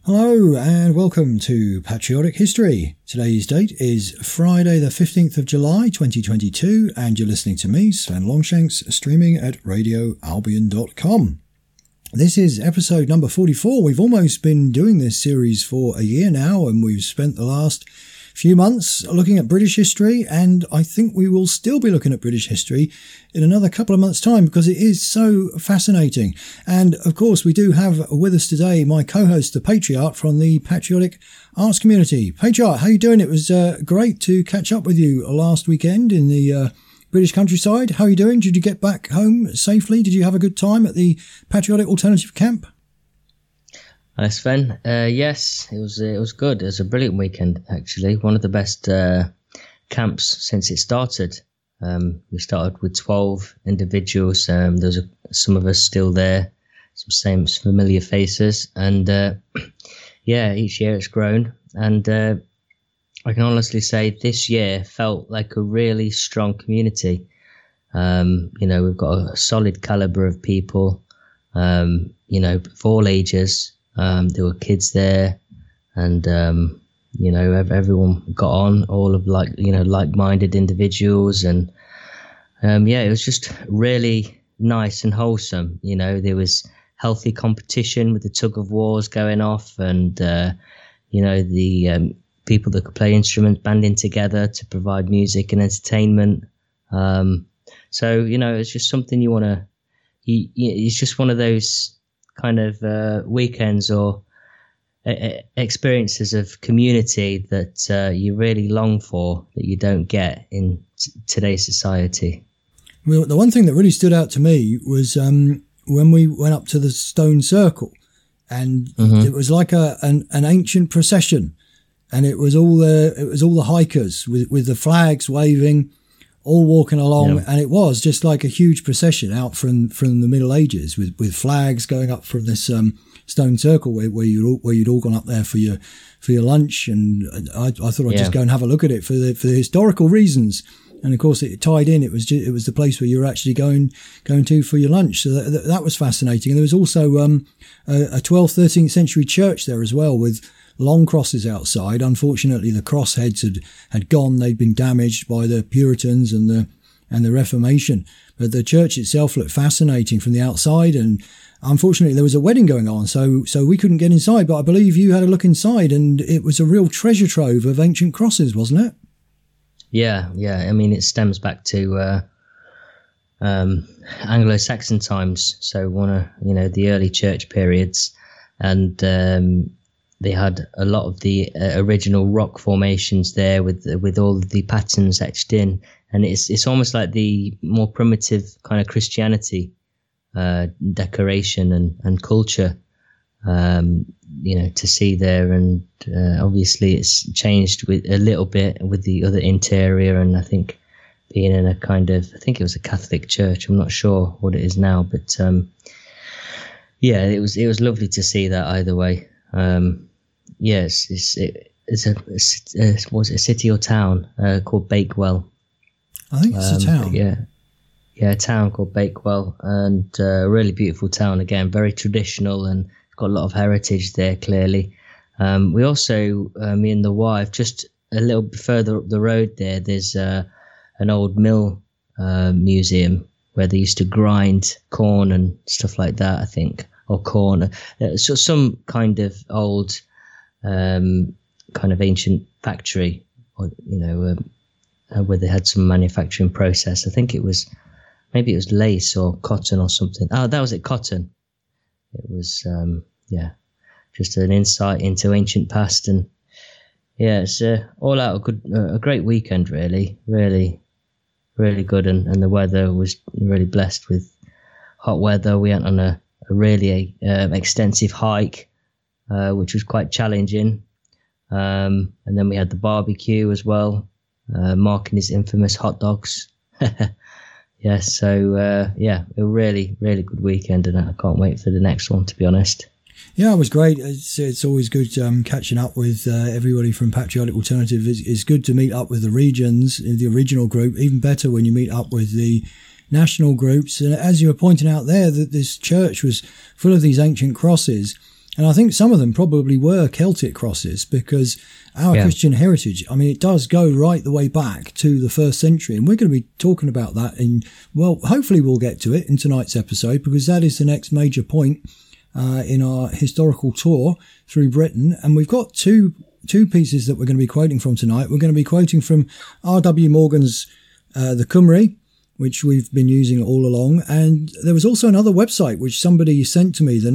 Hello and welcome to Patriotic History. Today's date is Friday the 15th of July 2022 and you're listening to me, Sven Longshanks, streaming at radioalbion.com. This is episode number 44. We've almost been doing this series for a year now and we've spent the last few months looking at British history, and I think we will still be looking at British history in another couple of months' time because it is so fascinating. And of course we do have with us today my co-host, the Patriarch from the Patriotic Arts Community. Patriarch, how are you doing? It was great to catch up with you last weekend in the British countryside. How are you doing? Did you get back home safely? Did you have a good time at the Patriotic Alternative Camp? Hi Sven. Yes, it was good. It was a brilliant weekend, actually. One of the best camps since it started. We started with 12 individuals. There's some of us still there, some same familiar faces, and yeah, each year it's grown. And I can honestly say this year felt like a really strong community. We've got a solid caliber of people. Of all ages. There were kids there, and everyone got on. All of like-minded individuals, and it was just really nice and wholesome. There was healthy competition with the tug of wars going off, and the people that could play instruments banding together to provide music and entertainment. It's just something you want to. It's just one of those kind of weekends or experiences of community that you really long for, that you don't get in today's society. Well, the one thing that really stood out to me was when we went up to the stone circle, and it was like an ancient procession, and it was all the hikers with the flags waving, all walking along, and it was just like a huge procession out from the Middle Ages with flags going up from this stone circle where you'd all gone up there for your lunch, and I thought I'd just go and have a look at it for the historical reasons, and of course it tied in. It was the place where you were actually going to for your lunch, so that was fascinating. And there was also a 12th, 13th century church there as well with long crosses outside. Unfortunately, the cross heads had gone. They'd been damaged by the Puritans and the Reformation. But the church itself looked fascinating from the outside. And unfortunately, there was a wedding going on, so we couldn't get inside. But I believe you had a look inside, and it was a real treasure trove of ancient crosses, wasn't it? Yeah. I mean, it stems back to Anglo-Saxon times. So one of the early church periods, and they had a lot of the original rock formations there with all of the patterns etched in, and it's almost like the more primitive kind of Christianity decoration and culture, to see there. And obviously it's changed with a little bit with the other interior, and I think being in I think it was a Catholic church. I'm not sure what it is now, but it was lovely to see that either way. Yes, it's a city or town called Bakewell. I think it's a town. A town called Bakewell, and a really beautiful town again, very traditional, and got a lot of heritage there. Clearly, we also, me and the wife, just a little bit further up the road there. There's an old mill museum where they used to grind corn and stuff like that, I think, or corn. So some kind of old. Kind of ancient factory, or where they had some manufacturing process. I think maybe it was lace or cotton or something. Oh, that was it, cotton. It was just an insight into ancient past, and it's all out a great weekend, really good, and the weather was really blessed with hot weather. We went on a really extensive hike, which was quite challenging. And then we had the barbecue as well, marking his infamous hot dogs. A really, really good weekend, and I can't wait for the next one, to be honest. Yeah, it was great. It's always good catching up with everybody from Patriotic Alternative. It's good to meet up with the regions, the original group. Even better when you meet up with the national groups. And as you were pointing out there, that this church was full of these ancient crosses. And I think some of them probably were Celtic crosses, because our Christian heritage, I mean, it does go right the way back to the 1st century. And we're going to be talking about that hopefully we'll get to it in tonight's episode, because that is the next major point in our historical tour through Britain. And we've got two pieces that we're going to be quoting from tonight. We're going to be quoting from R.W. Morgan's The Cymry, which we've been using all along. And there was also another website which somebody sent to me, the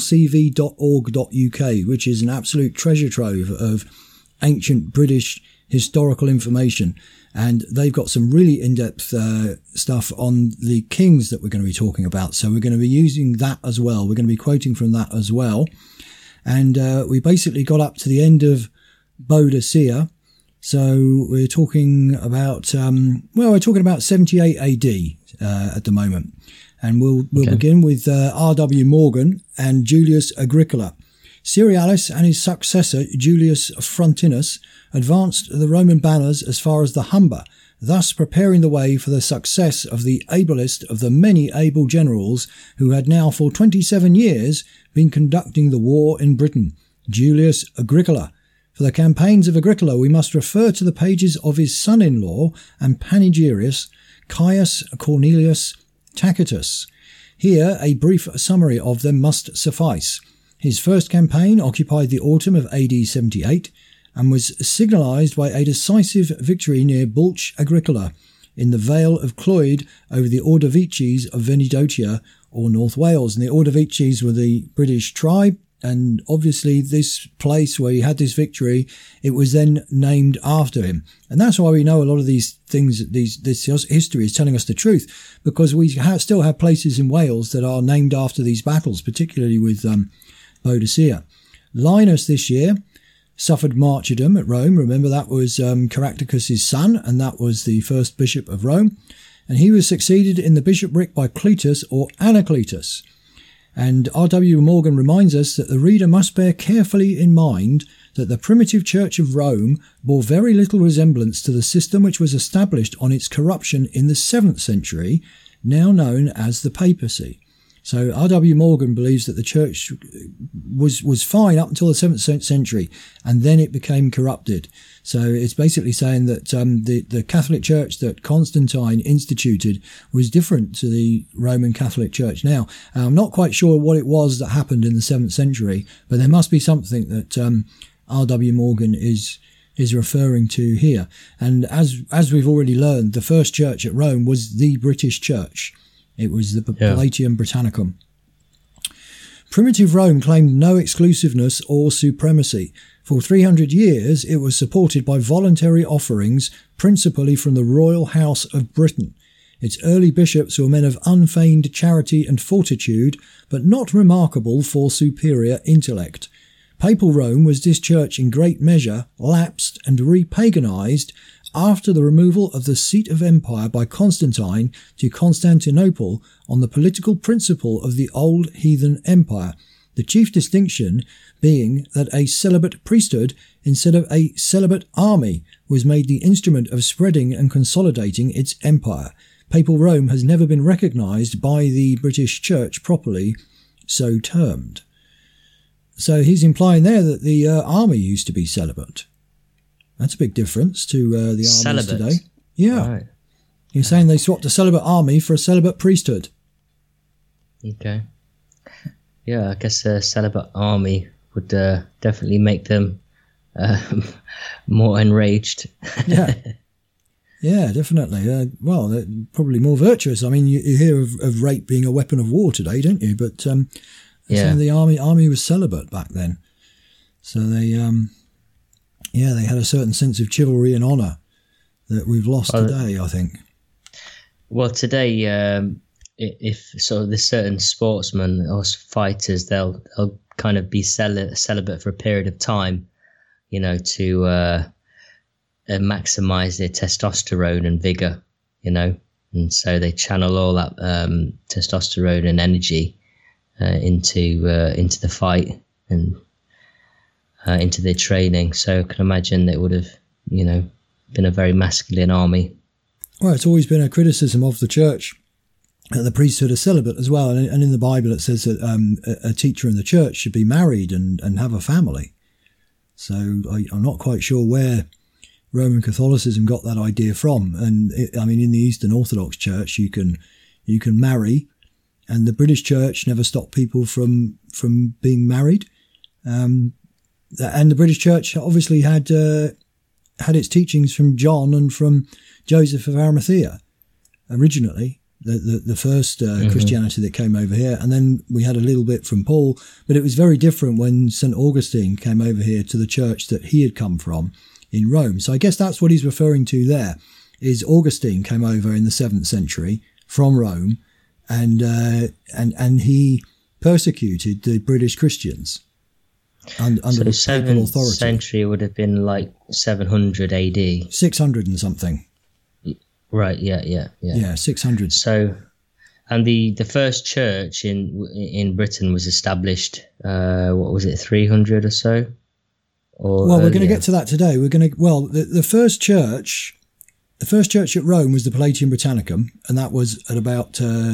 nationalcv.org.uk, which is an absolute treasure trove of ancient British historical information. And they've got some really in-depth stuff on the kings that we're going to be talking about. So we're going to be using that as well. We're going to be quoting from that as well. And we basically got up to the end of Boadicea. So we're talking about, we're talking about 78 AD at the moment. And we'll begin with R.W. Morgan and Julius Agricola. Cerealis and his successor, Julius Frontinus, advanced the Roman banners as far as the Humber, thus preparing the way for the success of the ablest of the many able generals who had now for 27 years been conducting the war in Britain, Julius Agricola. For the campaigns of Agricola, we must refer to the pages of his son-in-law and panegyrius, Caius Cornelius Tacitus. Here, a brief summary of them must suffice. His first campaign occupied the autumn of AD 78 and was signalised by a decisive victory near Bulch Agricola in the Vale of Clwyd over the Ordovices of Venedotia or North Wales. And the Ordovices were the British tribe. And obviously this place where he had this victory, it was then named after him. And that's why we know a lot of these things, this history is telling us the truth, because we still have places in Wales that are named after these battles, particularly with Boadicea. Linus this year suffered martyrdom at Rome. Remember, that was Caractacus' son, and that was the first bishop of Rome. And he was succeeded in the bishopric by Cletus or Anacletus. And R.W. Morgan reminds us that the reader must bear carefully in mind that the primitive Church of Rome bore very little resemblance to the system which was established on its corruption in the 7th century, now known as the papacy. So R.W. Morgan believes that the church was fine up until the 7th century, and then it became corrupted. So it's basically saying that the Catholic Church that Constantine instituted was different to the Roman Catholic Church now. I'm not quite sure what it was that happened in the 7th century, but there must be something that R.W. Morgan is referring to here. And as we've already learned, the first church at Rome was the British Church. It was the Palatium Britannicum. Primitive Rome claimed no exclusiveness or supremacy. For 300 years, it was supported by voluntary offerings, principally from the royal house of Britain. Its early bishops were men of unfeigned charity and fortitude, but not remarkable for superior intellect. Papal Rome was this church in great measure lapsed and repaganized after the removal of the seat of empire by Constantine to Constantinople on the political principle of the old heathen empire, the chief distinction being that a celibate priesthood instead of a celibate army was made the instrument of spreading and consolidating its empire. Papal Rome has never been recognised by the British Church properly so termed. So he's implying there that the army used to be celibate. That's a big difference to the armies celibate today. Yeah. Right. You're saying they swapped a celibate army for a celibate priesthood. Okay. Yeah, I guess a celibate army would definitely make them more enraged. Yeah. Yeah, definitely. Well, they're probably more virtuous. I mean, you hear of rape being a weapon of war today, don't you? But the army was celibate back then. So they had a certain sense of chivalry and honour that we've lost today, I think. Well, today, if sort of there's certain sportsmen or fighters, they'll kind of be celibate for a period of time, to maximise their testosterone and vigour, and so they channel all that testosterone and energy into the fight and into their training. So I can imagine it would have, been a very masculine army. Well, it's always been a criticism of the church the priesthood are celibate as well. And in the Bible it says that a teacher in the church should be married and have a family. So I'm not quite sure where Roman Catholicism got that idea from. And in the Eastern Orthodox Church, you can marry, and the British Church never stopped people from being married. And the British Church obviously had its teachings from John and from Joseph of Arimathea originally, the first Christianity that came over here. And then we had a little bit from Paul, but it was very different when St. Augustine came over here to the church that he had come from in Rome. So I guess that's what he's referring to there, is Augustine came over in the 7th century from Rome, and he persecuted the British Christians under so papal 7th authority. century would have been like 700 AD. 600 and something. Right, yeah, 600. So, and the first church in Britain was established, 300 or so? We're going to get to that today. The first church at Rome was the Palatium Britannicum, and that was at about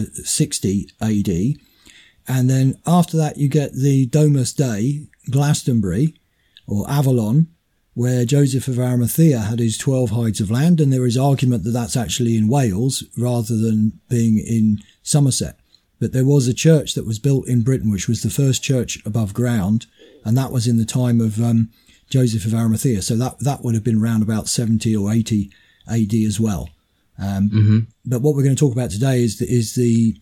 60 AD. And then after that, you get the Domus Dei, Glastonbury, or Avalon, where Joseph of Arimathea had his 12 hides of land, and there is argument that that's actually in Wales rather than being in Somerset. But there was a church that was built in Britain, which was the first church above ground, and that was in the time of Joseph of Arimathea. So that would have been around about 70 or 80 AD as well. But what we're going to talk about today is the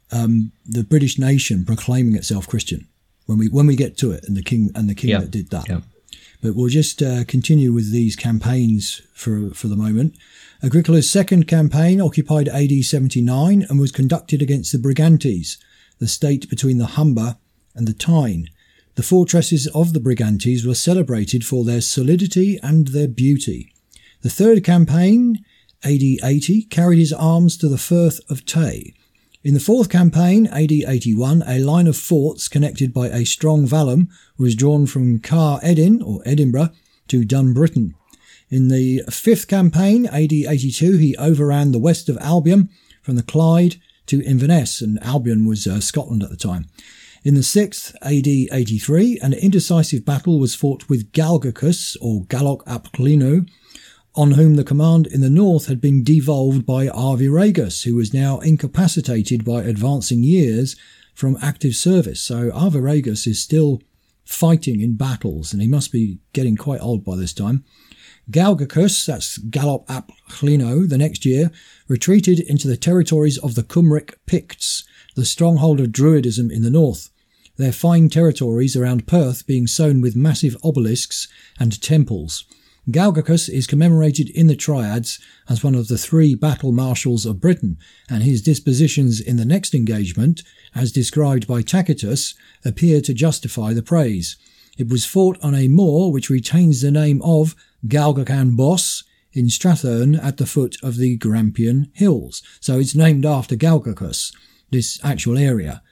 British nation proclaiming itself Christian when we get to it, and the king that did that. Yeah. But we'll just continue with these campaigns for the moment. Agricola's second campaign occupied AD 79 and was conducted against the Brigantes, the state between the Humber and the Tyne. The fortresses of the Brigantes were celebrated for their solidity and their beauty. The third campaign, AD 80, carried his arms to the Firth of Tay. In the fourth campaign, AD 81, a line of forts connected by a strong vallum was drawn from Car Edin, or Edinburgh, to Dunbritton. In the fifth campaign, AD 82, he overran the west of Albion from the Clyde to Inverness, and Albion was Scotland at the time. In the sixth, AD 83, an indecisive battle was fought with Galgacus, or Galloc ap Cluno, on whom the command in the north had been devolved by Arviragus, who was now incapacitated by advancing years from active service. So Arviragus is still fighting in battles, and he must be getting quite old by this time. Galgacus, that's Gallop ap Cluno, the next year, retreated into the territories of the Cymric Picts, the stronghold of Druidism in the north, their fine territories around Perth being sown with massive obelisks and temples. Galgacus is commemorated in the Triads as one of the 3 battle marshals of Britain, and his dispositions in the next engagement, as described by Tacitus, appear to justify the praise. It was fought on a moor which retains the name of Galgacan Boss in Strathern at the foot of the Grampian Hills. So it's named after Galgacus, this actual area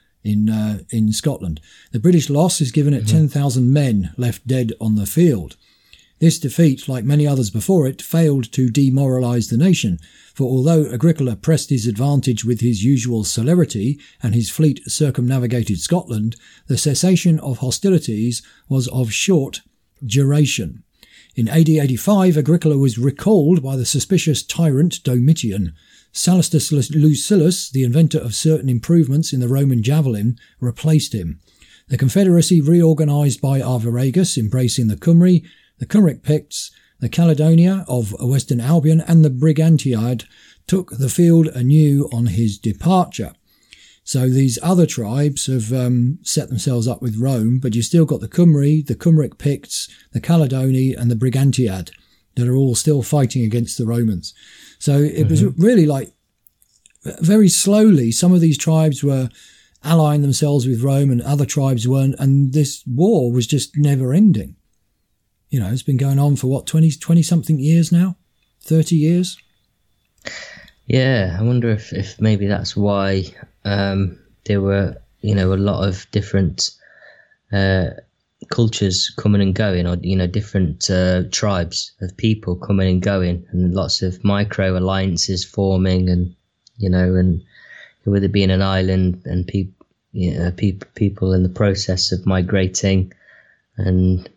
in Scotland. The British loss is given at 10,000 men left dead on the field. This defeat, like many others before it, failed to demoralise the nation, for although Agricola pressed his advantage with his usual celerity and his fleet circumnavigated Scotland, the cessation of hostilities was of short duration. In AD 85, Agricola was recalled by the suspicious tyrant Domitian. Salustus Lucilius, the inventor of certain improvements in the Roman javelin, replaced him. The confederacy reorganised by Arviragus, embracing the Cymri, the Cymric Picts, the Caledonia of Western Albion, and the Brigantiad, took the field anew on his departure. So these other tribes have set themselves up with Rome, but you've still got the Cymri, the Cymric Picts, the Caledoni, and the Brigantiad that are all still fighting against the Romans. So it was really like very slowly some of these tribes were allying themselves with Rome and other tribes weren't, and this war was just never ending. You know, it's been going on for 20-something years now? 30 years? Yeah, I wonder if maybe that's why there were, a lot of different cultures coming and going, or, different tribes of people coming and going, and lots of micro alliances forming, and, and it with it being an island and people in the process of migrating, and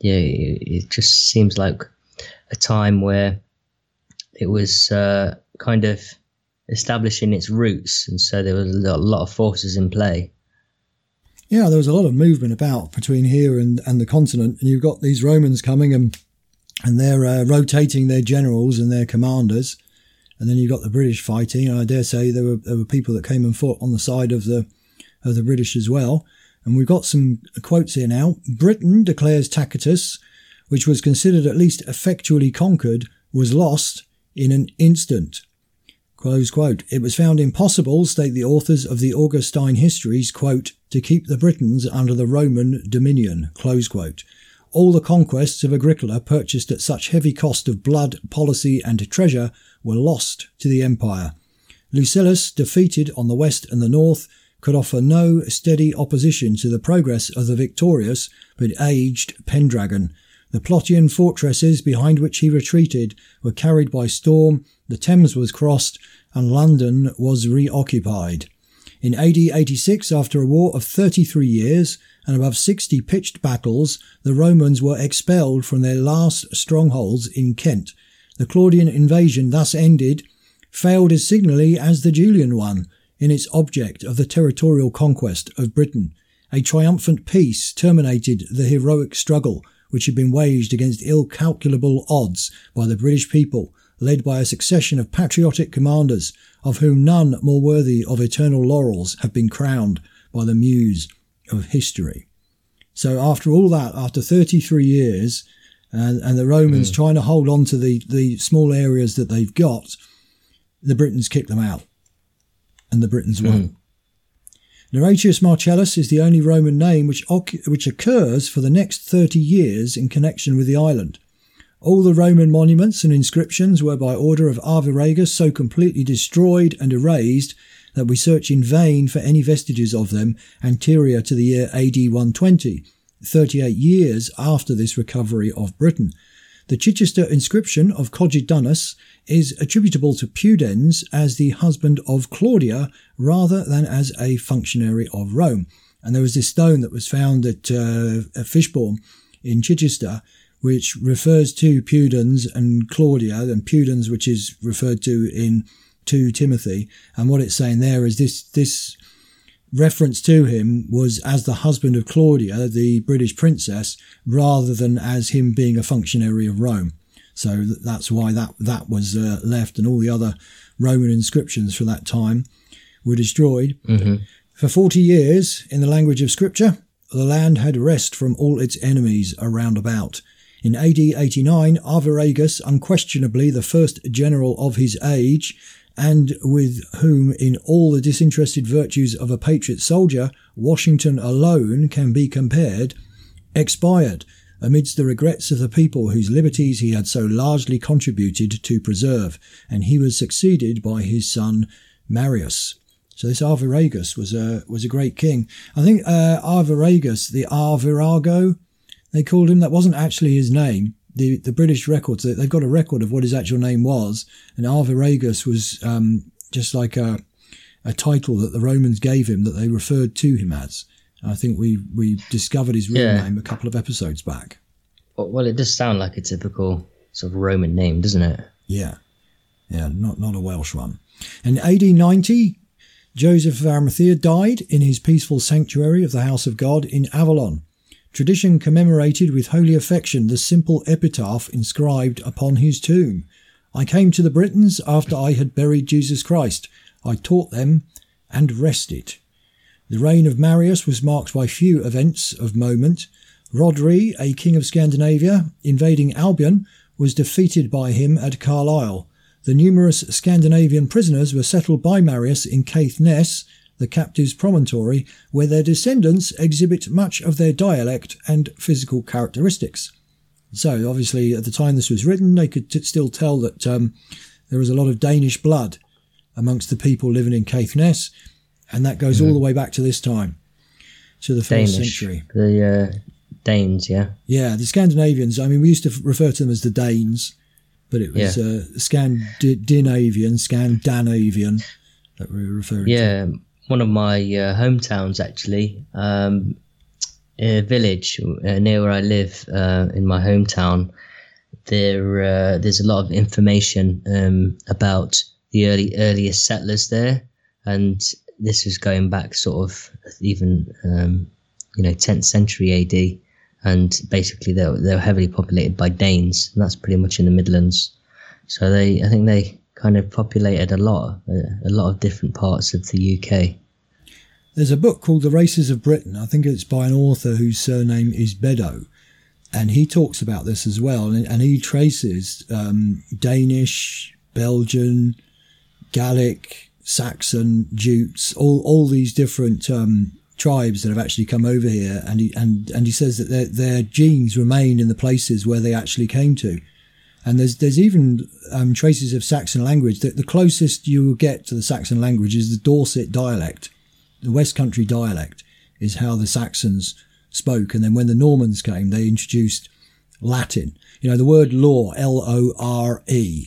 it just seems like a time where it was kind of establishing its roots, and so there was a lot of forces in play. Yeah, there was a lot of movement about between here and the continent, and you've got these Romans coming and they're rotating their generals and their commanders, and then you've got the British fighting. And I dare say there were people that came and fought on the side of the British as well. And we've got some quotes here now. Britain, declares Tacitus, which was considered at least effectually conquered, was lost in an instant. Close quote. It was found impossible, state the authors of the Augustine histories, quote, to keep the Britons under the Roman dominion, close quote. All the conquests of Agricola, purchased at such heavy cost of blood, policy and treasure, were lost to the empire. Lucilius, defeated on the west and the north, could offer no steady opposition to the progress of the victorious but aged Pendragon. The Plotian fortresses behind which he retreated were carried by storm, the Thames was crossed, and London was reoccupied. In AD 86, after a war of 33 years and above 60 pitched battles, the Romans were expelled from their last strongholds in Kent. The Claudian invasion thus ended, failed as signally as the Julian one in its object of the territorial conquest of Britain. A triumphant peace terminated the heroic struggle which had been waged against incalculable odds by the British people, led by a succession of patriotic commanders, of whom none more worthy of eternal laurels have been crowned by the muse of history. So after all that, after 33 years, and the Romans trying to hold on to the small areas that they've got, the Britons kick them out, and the Britons won. Horatius Marcellus is the only Roman name which occurs for the next 30 years in connection with the island. All the Roman monuments and inscriptions were by order of Arviragus so completely destroyed and erased that we search in vain for any vestiges of them anterior to the year AD 120, 38 years after this recovery of Britain. The Chichester inscription of Cogidunus is attributable to Pudens as the husband of Claudia rather than as a functionary of Rome. And there was this stone that was found at Fishbourne in Chichester, which refers to Pudens and Claudia, and Pudens, which is referred to in 2 Timothy. And what it's saying there is this reference to him was as the husband of Claudia, the British princess, rather than as him being a functionary of Rome. So that's why that was left, and all the other Roman inscriptions from that time were destroyed. For 40 years, in the language of Scripture, the land had rest from all its enemies around about. In AD 89, Arviragus, unquestionably the first general of his age, and with whom in all the disinterested virtues of a patriot soldier, Washington alone can be compared, expired amidst the regrets of the people whose liberties he had so largely contributed to preserve, and he was succeeded by his son Marius. So this Arviragus was a great king. I think Arviragus, the Arvirago, they called him, that wasn't actually his name. The British records, they've got a record of what his actual name was, and Arviragus was just like a title that the Romans gave him that they referred to him as. I think we discovered his real name a couple of episodes back. Well, it does sound like a typical sort of Roman name, doesn't it? Yeah, not a Welsh one. In AD 90, Joseph of Arimathea died in his peaceful sanctuary of the House of God in Avalon. Tradition commemorated with holy affection the simple epitaph inscribed upon his tomb. I came to the Britons after I had buried Jesus Christ. I taught them and rested. The reign of Marius was marked by few events of moment. Rhodri, a king of Scandinavia, invading Albion, was defeated by him at Carlisle. The numerous Scandinavian prisoners were settled by Marius in Caithness, the captives' promontory, where their descendants exhibit much of their dialect and physical characteristics. So, obviously, at the time this was written, they could still tell that there was a lot of Danish blood amongst the people living in Caithness, and that goes all the way back to this time, to the first century. The Danes, yeah? Yeah, the Scandinavians, I mean, we used to refer to them as the Danes, but it was Scandinavian, that we're referring to? Yeah, one of my hometowns, actually. A village near where I live, in my hometown, there's a lot of information about the earliest settlers there, and this was going back sort of even 10th century AD, and basically they were heavily populated by Danes, and that's pretty much in the Midlands. So I think they kind of populated a lot of different parts of the UK. There's a book called The Races of Britain. I think it's by an author whose surname is Beddoe, and he talks about this as well, and he traces Danish, Belgian, Gallic, Saxon, Jutes, all these different tribes that have actually come over here, and he says that their genes remain in the places where they actually came to. And there's even traces of Saxon language. The closest you will get to the Saxon language is the Dorset dialect. The West Country dialect is how the Saxons spoke. And then when the Normans came, they introduced Latin. The word law, Lore,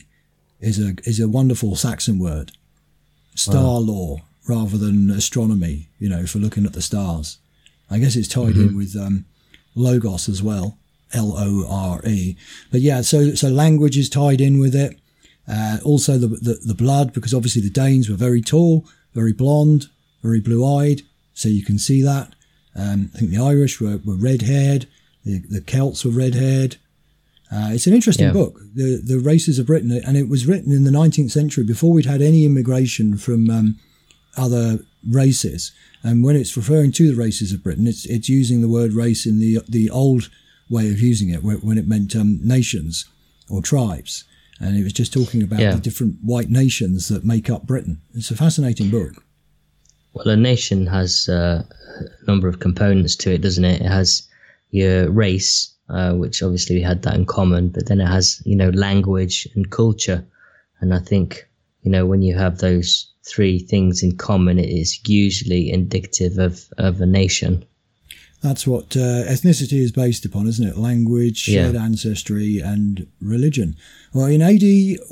is a wonderful Saxon word. Star law rather than astronomy, for looking at the stars. I guess it's tied in with logos as well, Lore. But yeah, so language is tied in with it. Also the blood, because obviously the Danes were very tall, very blonde, very blue-eyed, so you can see that. I think the Irish were red-haired, the Celts were red-haired. It's an interesting book, the Races of Britain, and it was written in the 19th century before we'd had any immigration from other races. And when it's referring to the Races of Britain, it's using the word race in the old way of using it, when it meant nations or tribes. And it was just talking about the different white nations that make up Britain. It's a fascinating book. Well, a nation has a number of components to it, doesn't it? It has your race, which obviously we had that in common, but then it has, language and culture. And I think, when you have those three things in common, it is usually indicative of a nation. That's what ethnicity is based upon, isn't it? Language, shared ancestry, and religion. Well, in AD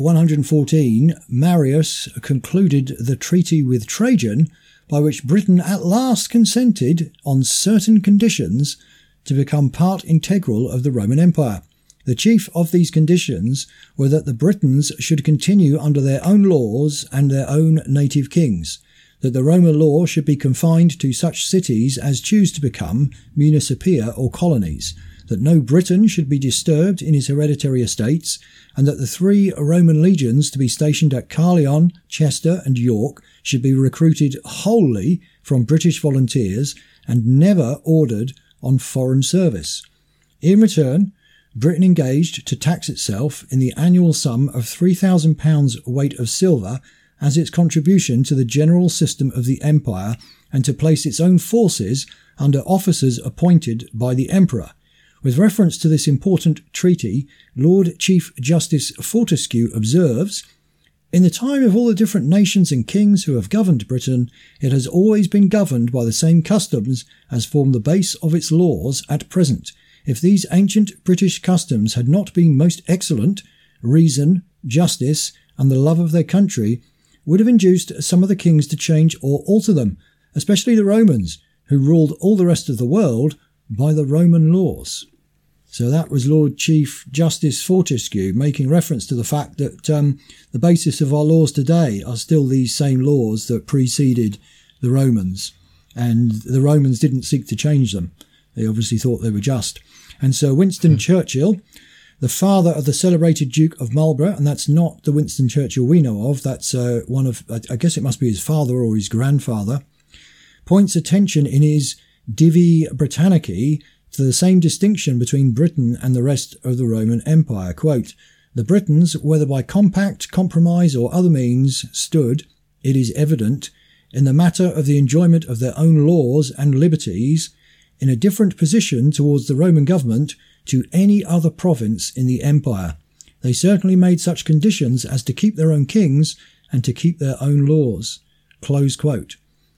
114, Marius concluded the treaty with Trajan, by which Britain at last consented, on certain conditions, to become part integral of the Roman Empire. The chief of these conditions were that the Britons should continue under their own laws and their own native kings, that the Roman law should be confined to such cities as choose to become municipia or colonies, that no Briton should be disturbed in his hereditary estates, and that the 3 Roman legions to be stationed at Carleon, Chester and York should be recruited wholly from British volunteers and never ordered on foreign service. In return, Britain engaged to tax itself in the annual sum of £3,000 weight of silver as its contribution to the general system of the empire, and to place its own forces under officers appointed by the emperor. With reference to this important treaty, Lord Chief Justice Fortescue observes, "In the time of all the different nations and kings who have governed Britain, it has always been governed by the same customs as form the base of its laws at present. If these ancient British customs had not been most excellent, reason, justice, and the love of their country would have induced some of the kings to change or alter them, especially the Romans, who ruled all the rest of the world by the Roman laws." So that was Lord Chief Justice Fortescue making reference to the fact that the basis of our laws today are still these same laws that preceded the Romans, and the Romans didn't seek to change them. They obviously thought they were just. And so Winston Churchill, the father of the celebrated Duke of Marlborough, and that's not the Winston Churchill we know of, that's one of, I guess it must be his father or his grandfather, points attention in his Divi Britannicae to the same distinction between Britain and the rest of the Roman Empire. Quote, "The Britons, whether by compact, compromise, or other means, stood, it is evident, in the matter of the enjoyment of their own laws and liberties, in a different position towards the Roman government to any other province in the empire. They certainly made such conditions as to keep their own kings and to keep their own laws." Close quote.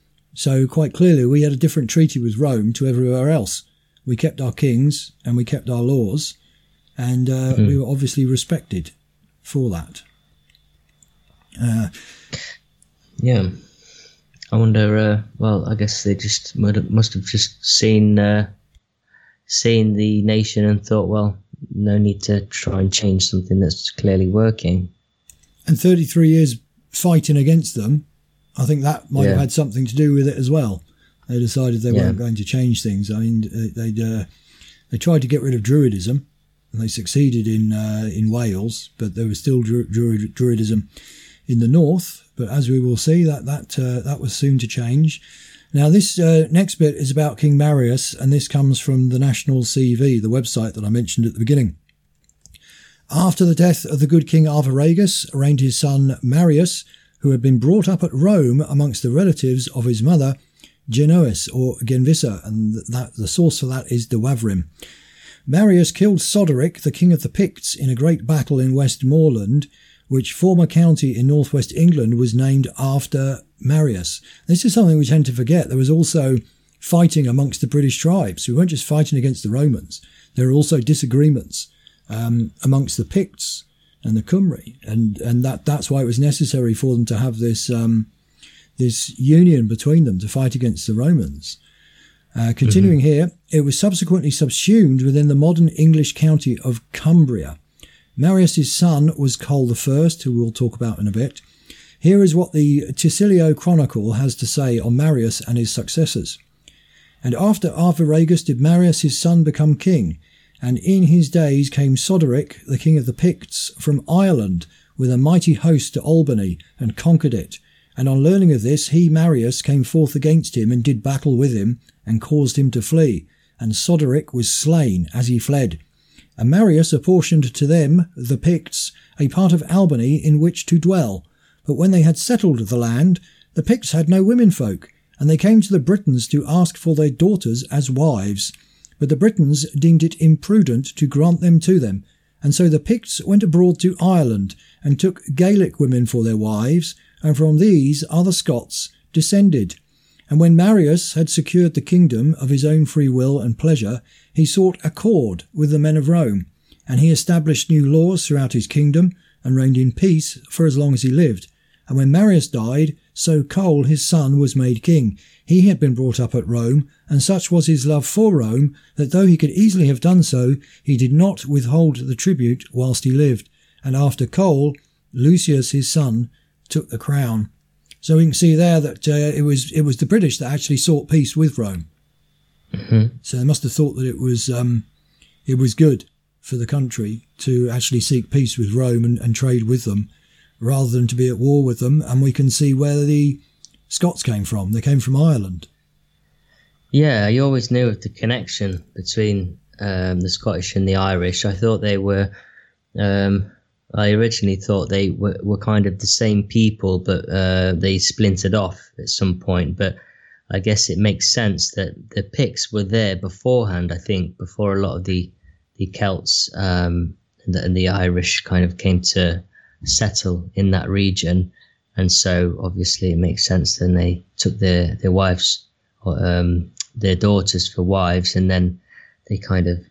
So quite clearly we had a different treaty with Rome to everywhere else. We kept our kings and we kept our laws, and we were obviously respected for that. I wonder. Well, I guess they just must have just seen the nation and thought, well, no need to try and change something that's clearly working. And 33 years fighting against them, I think that might have had something to do with it as well. They decided they weren't going to change things. I mean, they tried to get rid of Druidism, and they succeeded in Wales, but there was still Druidism in the north. But as we will see, that was soon to change. Now, this next bit is about King Marius, and this comes from the National CV, the website that I mentioned at the beginning. After the death of the good King Arviragus, reigned his son Marius, who had been brought up at Rome amongst the relatives of his mother, Genois or Genvissa, and the source for that is De Wavrim. Marius killed Soderic, the king of the Picts, in a great battle in Westmoreland, which former county in northwest England was named after Marius. This is something we tend to forget. There was also fighting amongst the British tribes. We weren't just fighting against the Romans. There were also disagreements amongst the Picts and the Cymry, and that's why it was necessary for them to have this union between them to fight against the Romans. Continuing here, it was subsequently subsumed within the modern English county of Cumbria. Marius's son was Cole I, who we'll talk about in a bit. Here is what the Tisilio Chronicle has to say on Marius and his successors. And after Arviragus did Marius his son become king, and in his days came Soderic, the king of the Picts, from Ireland, with a mighty host to Albany, and conquered it. And on learning of this, he, Marius, came forth against him, and did battle with him, and caused him to flee. And Soderic was slain as he fled. And Marius apportioned to them, the Picts, a part of Albany in which to dwell. But when they had settled the land, the Picts had no womenfolk, and they came to the Britons to ask for their daughters as wives. But the Britons deemed it imprudent to grant them to them, and so the Picts went abroad to Ireland, and took Gaelic women for their wives, and from these are the Scots descended. And when Marius had secured the kingdom of his own free will and pleasure, he sought accord with the men of Rome, and he established new laws throughout his kingdom, and reigned in peace for as long as he lived. And when Marius died, so Cole his son was made king. He had been brought up at Rome, and such was his love for Rome, that though he could easily have done so, he did not withhold the tribute whilst he lived. And after Cole, Lucius his son took the crown. So we can see there that it was the British that actually sought peace with Rome. Mm-hmm. So they must have thought that it was good for the country to actually seek peace with Rome and trade with them, rather than to be at war with them. And we can see where the Scots came from. They came from Ireland. Yeah, you always knew of the connection between the Scottish and the Irish. I thought they were... I originally thought they were kind of the same people, but they splintered off at some point. But I guess it makes sense that the Picts were there beforehand, I think, before a lot of the Celts and the Irish kind of came to settle in that region. And so obviously it makes sense then they took their wives, their daughters for wives, and then they kind of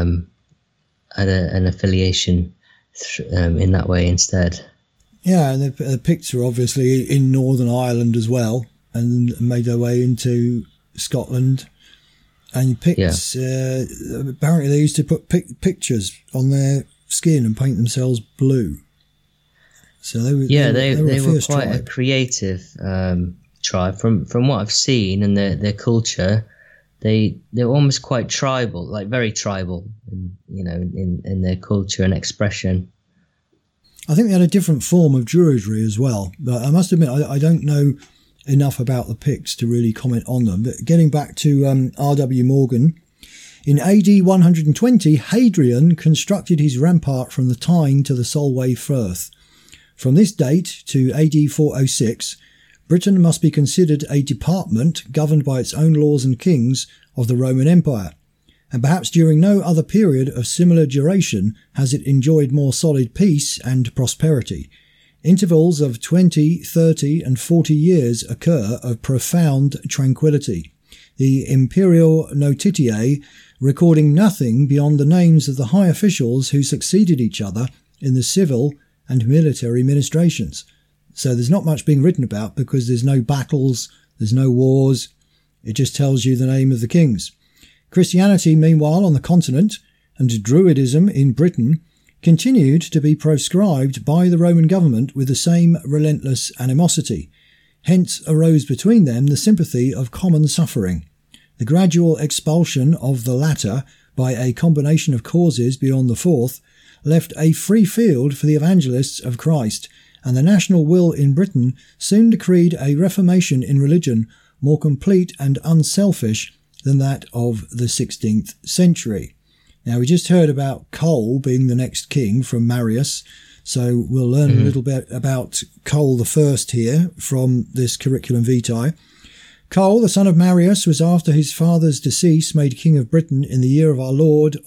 had an affiliation in that way instead. Yeah, and the Picts are obviously in Northern Ireland as well, and made their way into Scotland. And Picts, apparently they used to put pictures on their skin and paint themselves blue. So they were quite tribe. A creative tribe. From what I've seen and their culture, they're almost quite tribal, like very tribal, in their culture and expression. I think they had a different form of Druidry as well. But I must admit, I don't know enough about the Picts to really comment on them. But getting back to R.W. Morgan, in AD 120, Hadrian constructed his rampart from the Tyne to the Solway Firth. From this date to AD 406, Britain must be considered a department governed by its own laws and kings of the Roman Empire, and perhaps during no other period of similar duration has it enjoyed more solid peace and prosperity. Intervals of 20, 30 and 40 years occur of profound tranquillity, the Imperial Notitiae recording nothing beyond the names of the high officials who succeeded each other in the civil and military ministrations. So there's not much being written about because there's no battles, There's no wars. It just tells you the name of the kings. Christianity, meanwhile, on the continent, and Druidism in Britain, continued to be proscribed by the Roman government with the same relentless animosity. Hence arose between them the sympathy of common suffering. The gradual expulsion of the latter by a combination of causes beyond the fourth left a free field for the evangelists of Christ, and the national will in Britain soon decreed a reformation in religion more complete and unselfish than that of the 16th century. Now, we just heard about Cole being the next king from Marius, so we'll learn a little bit about Cole the First here from this curriculum vitae. Cole, the son of Marius, was after his father's decease made king of Britain in the year of our Lord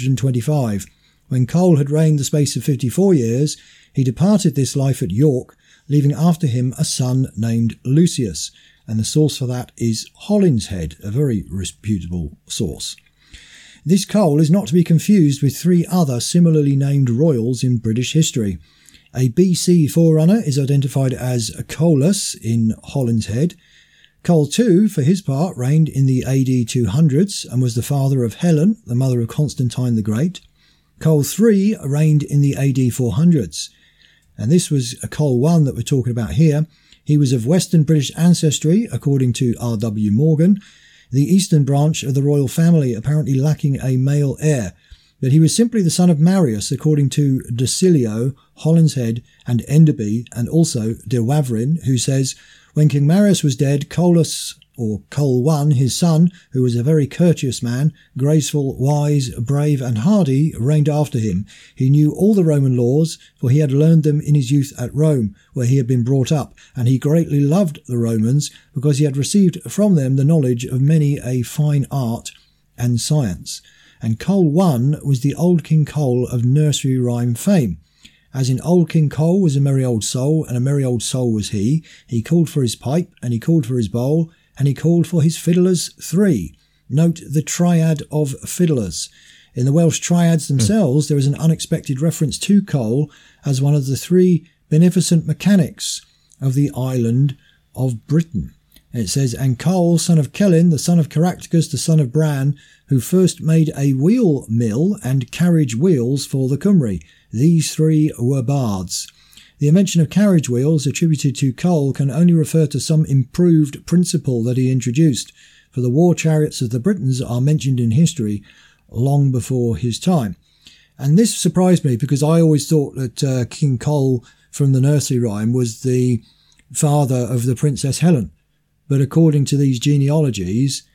125. When Cole had reigned the space of 54 years, he departed this life at York, leaving after him a son named Lucius, and the source for that is Holinshead, a very reputable source. This Cole is not to be confused with three other similarly named royals in British history. A BC forerunner is identified as Colus in Holinshead. Cole II, for his part, reigned in the AD 200s and was the father of Helen, the mother of Constantine the Great. Cole III reigned in the AD 400s. And this was a Cole I that we're talking about here. He was of Western British ancestry, according to R.W. Morgan, the eastern branch of the royal family, apparently lacking a male heir. But he was simply the son of Marius, according to Decilio, Holinshead, and Enderby, and also de Wavrin, who says, when King Marius was dead, Colus, or Cole I, his son, who was a very courteous man, graceful, wise, brave, and hardy, reigned after him. He knew all the Roman laws, for he had learned them in his youth at Rome, where he had been brought up, and he greatly loved the Romans, because he had received from them the knowledge of many a fine art and science. And Cole I was the old King Cole of nursery rhyme fame. As in old King Cole was a merry old soul, and a merry old soul was he. He called for his pipe, and he called for his bowl, and he called for his fiddlers three. Note the triad of fiddlers. In the Welsh triads themselves, there is an unexpected reference to Cole as one of the three beneficent mechanics of the island of Britain. And it says, and Cole, son of Celyn, the son of Caractacus, the son of Bran, who first made a wheel mill and carriage wheels for the Cymry. These three were bards. The invention of carriage wheels attributed to Cole can only refer to some improved principle that he introduced, for the war chariots of the Britons are mentioned in history long before his time. And this surprised me because I always thought that King Cole from the nursery rhyme was the father of the Princess Helen. But according to these genealogies,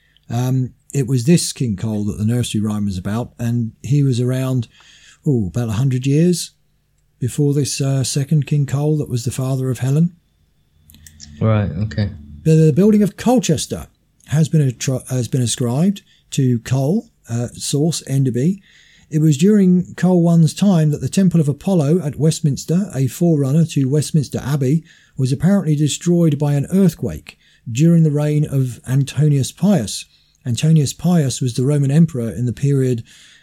it was this King Cole that the nursery rhyme was about, and he was around, about 100 years before this second King Cole that was the father of Helen. Right, okay. The building of Colchester has been ascribed to Cole, source Enderby. It was during Cole I's time that the Temple of Apollo at Westminster, a forerunner to Westminster Abbey, was apparently destroyed by an earthquake during the reign of Antonius Pius. Antonius Pius was the Roman emperor in the period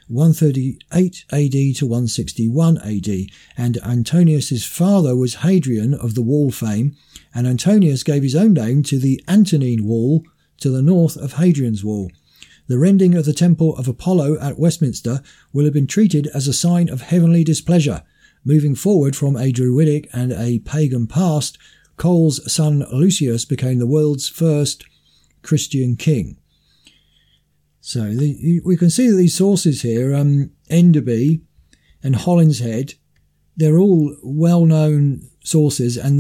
138 AD to 161 AD, and Antonius's father was Hadrian of the Wall fame, and Antonius gave his own name to the Antonine Wall to the north of Hadrian's Wall. The rending of the Temple of Apollo at Westminster will have been treated as a sign of heavenly displeasure. Moving forward from a Druidic and a pagan past, Cole's son Lucius became the world's first Christian king. So we can see that these sources here, Enderby and Holinshead, they're all well-known sources, and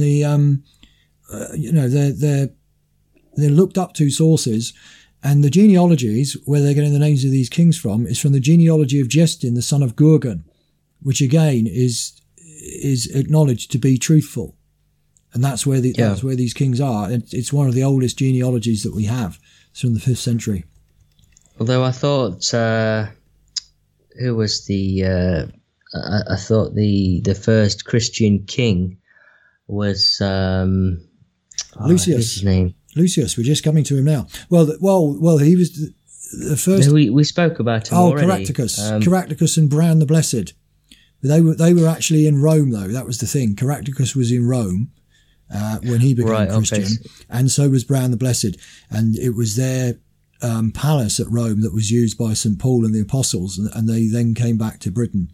they're looked up to sources. And the genealogies, where they're getting the names of these kings from, is from the genealogy of Jestin, the son of Gurgen, which again is acknowledged to be truthful, and that's where that's where these kings are. It's one of the oldest genealogies that we have. It's from the 5th century. Although I thought, who was the? I thought the first Christian king was Lucius. What's his name? Lucius. We're just coming to him now. Well, he was the first. We spoke about him already. Caractacus and Bran the Blessed. They were actually in Rome, though. That was the thing. Caractacus was in Rome, when he became Christian. Okay. And so was Brian the Blessed. And it was their palace at Rome that was used by St. Paul and the Apostles, and they then came back to Britain.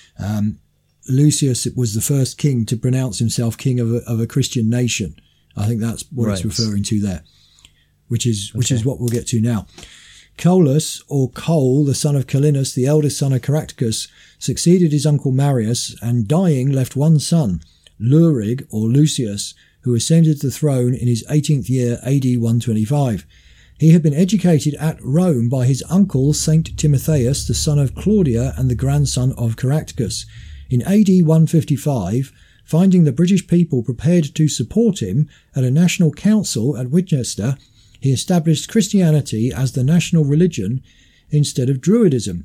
Lucius was the first king to pronounce himself king of a Christian nation. I think that's what it's referring to there, which is what we'll get to now. Colus, or Cole, the son of Calinus, the eldest son of Caractacus, succeeded his uncle Marius, and dying left one son, Lurig, or Lucius, who ascended the throne in his 18th year AD 125. He had been educated at Rome by his uncle St. Timotheus, the son of Claudia and the grandson of Caractacus. In AD 155, finding the British people prepared to support him at a national council at Winchester, he established Christianity as the national religion instead of Druidism.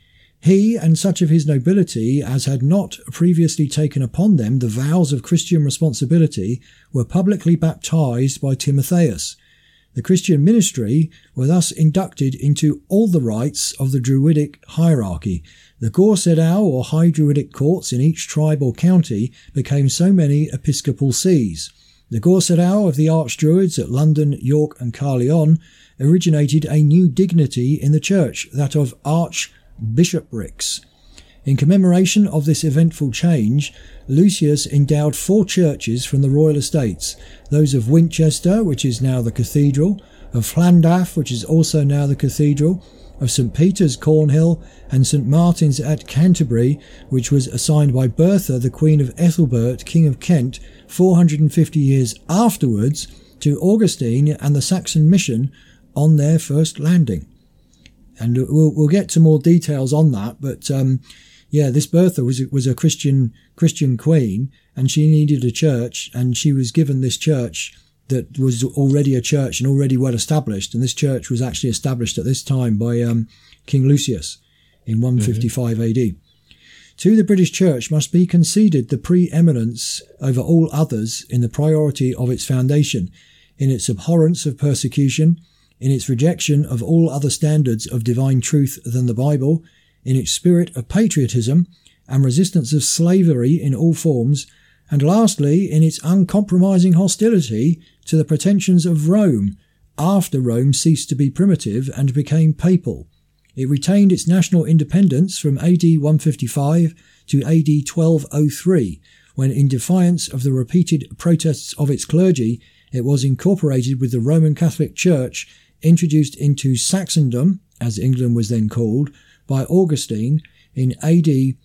He and such of his nobility as had not previously taken upon them the vows of Christian responsibility were publicly baptized by Timotheus. The Christian ministry were thus inducted into all the rites of the Druidic hierarchy. The Gorsedau, or high Druidic courts in each tribe or county, became so many episcopal sees. The Gorsedau of the Archdruids at London, York and Caerleon originated a new dignity in the church, that of archbishoprics. In commemoration of this eventful change, Lucius endowed 4 churches from the royal estates, those of Winchester, which is now the cathedral, of Llandaff, which is also now the cathedral, of St. Peter's, Cornhill, and St. Martin's at Canterbury, which was assigned by Bertha, the Queen of Ethelbert, King of Kent, 450 years afterwards, to Augustine and the Saxon mission on their first landing. And we'll get to more details on that, but this Bertha was a Christian queen, and she needed a church, and she was given this church that was already a church and already well established, and this church was actually established at this time by King Lucius in 155 AD. To the British Church must be conceded the preeminence over all others in the priority of its foundation, in its abhorrence of persecution, in its rejection of all other standards of divine truth than the Bible, in its spirit of patriotism and resistance of slavery in all forms, and lastly, in its uncompromising hostility to the pretensions of Rome, after Rome ceased to be primitive and became papal. It retained its national independence from AD 155 to AD 1203, when, in defiance of the repeated protests of its clergy, it was incorporated with the Roman Catholic Church, introduced into Saxondom, as England was then called, by Augustine in AD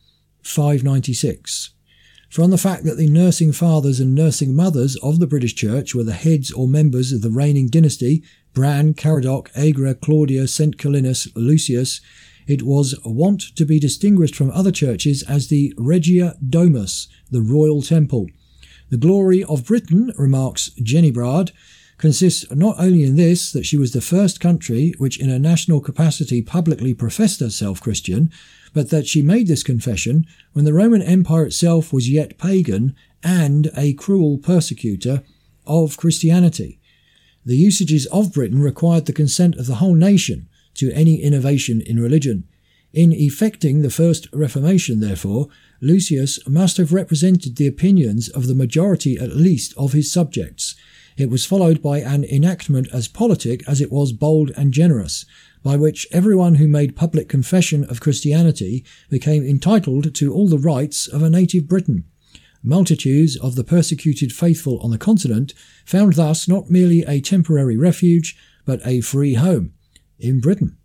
596. From the fact that the nursing fathers and nursing mothers of the British Church were the heads or members of the reigning dynasty, Bran, Caradoc, Agra, Claudia, St. Calinus, Lucius, it was wont to be distinguished from other churches as the Regia Domus, the royal temple. The glory of Britain, remarks Jennebrard, consists not only in this, that she was the first country which in a national capacity publicly professed herself Christian, but that she made this confession when the Roman Empire itself was yet pagan and a cruel persecutor of Christianity. The usages of Britain required the consent of the whole nation to any innovation in religion. In effecting the First Reformation, therefore, Lucius must have represented the opinions of the majority at least of his subjects. It was followed by an enactment as politic as it was bold and generous, by which everyone who made public confession of Christianity became entitled to all the rights of a native Briton. Multitudes of the persecuted faithful on the continent found thus not merely a temporary refuge, but a free home in Britain.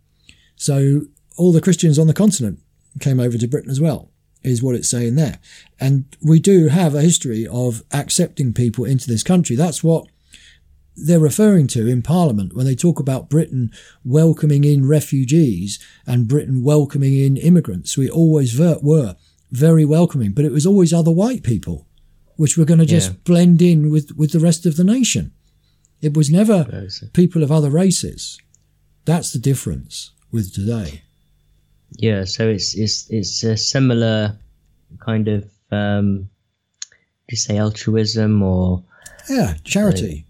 So all the Christians on the continent came over to Britain as well, is what it's saying there. And we do have a history of accepting people into this country. That's what they're referring to in Parliament when they talk about Britain welcoming in refugees and Britain welcoming in immigrants. We always were very welcoming, but it was always other white people, which were going to just blend in with the rest of the nation. It was never people of other races. That's the difference with today. Yeah, so it's a similar kind of, do you say altruism or? Yeah, charity.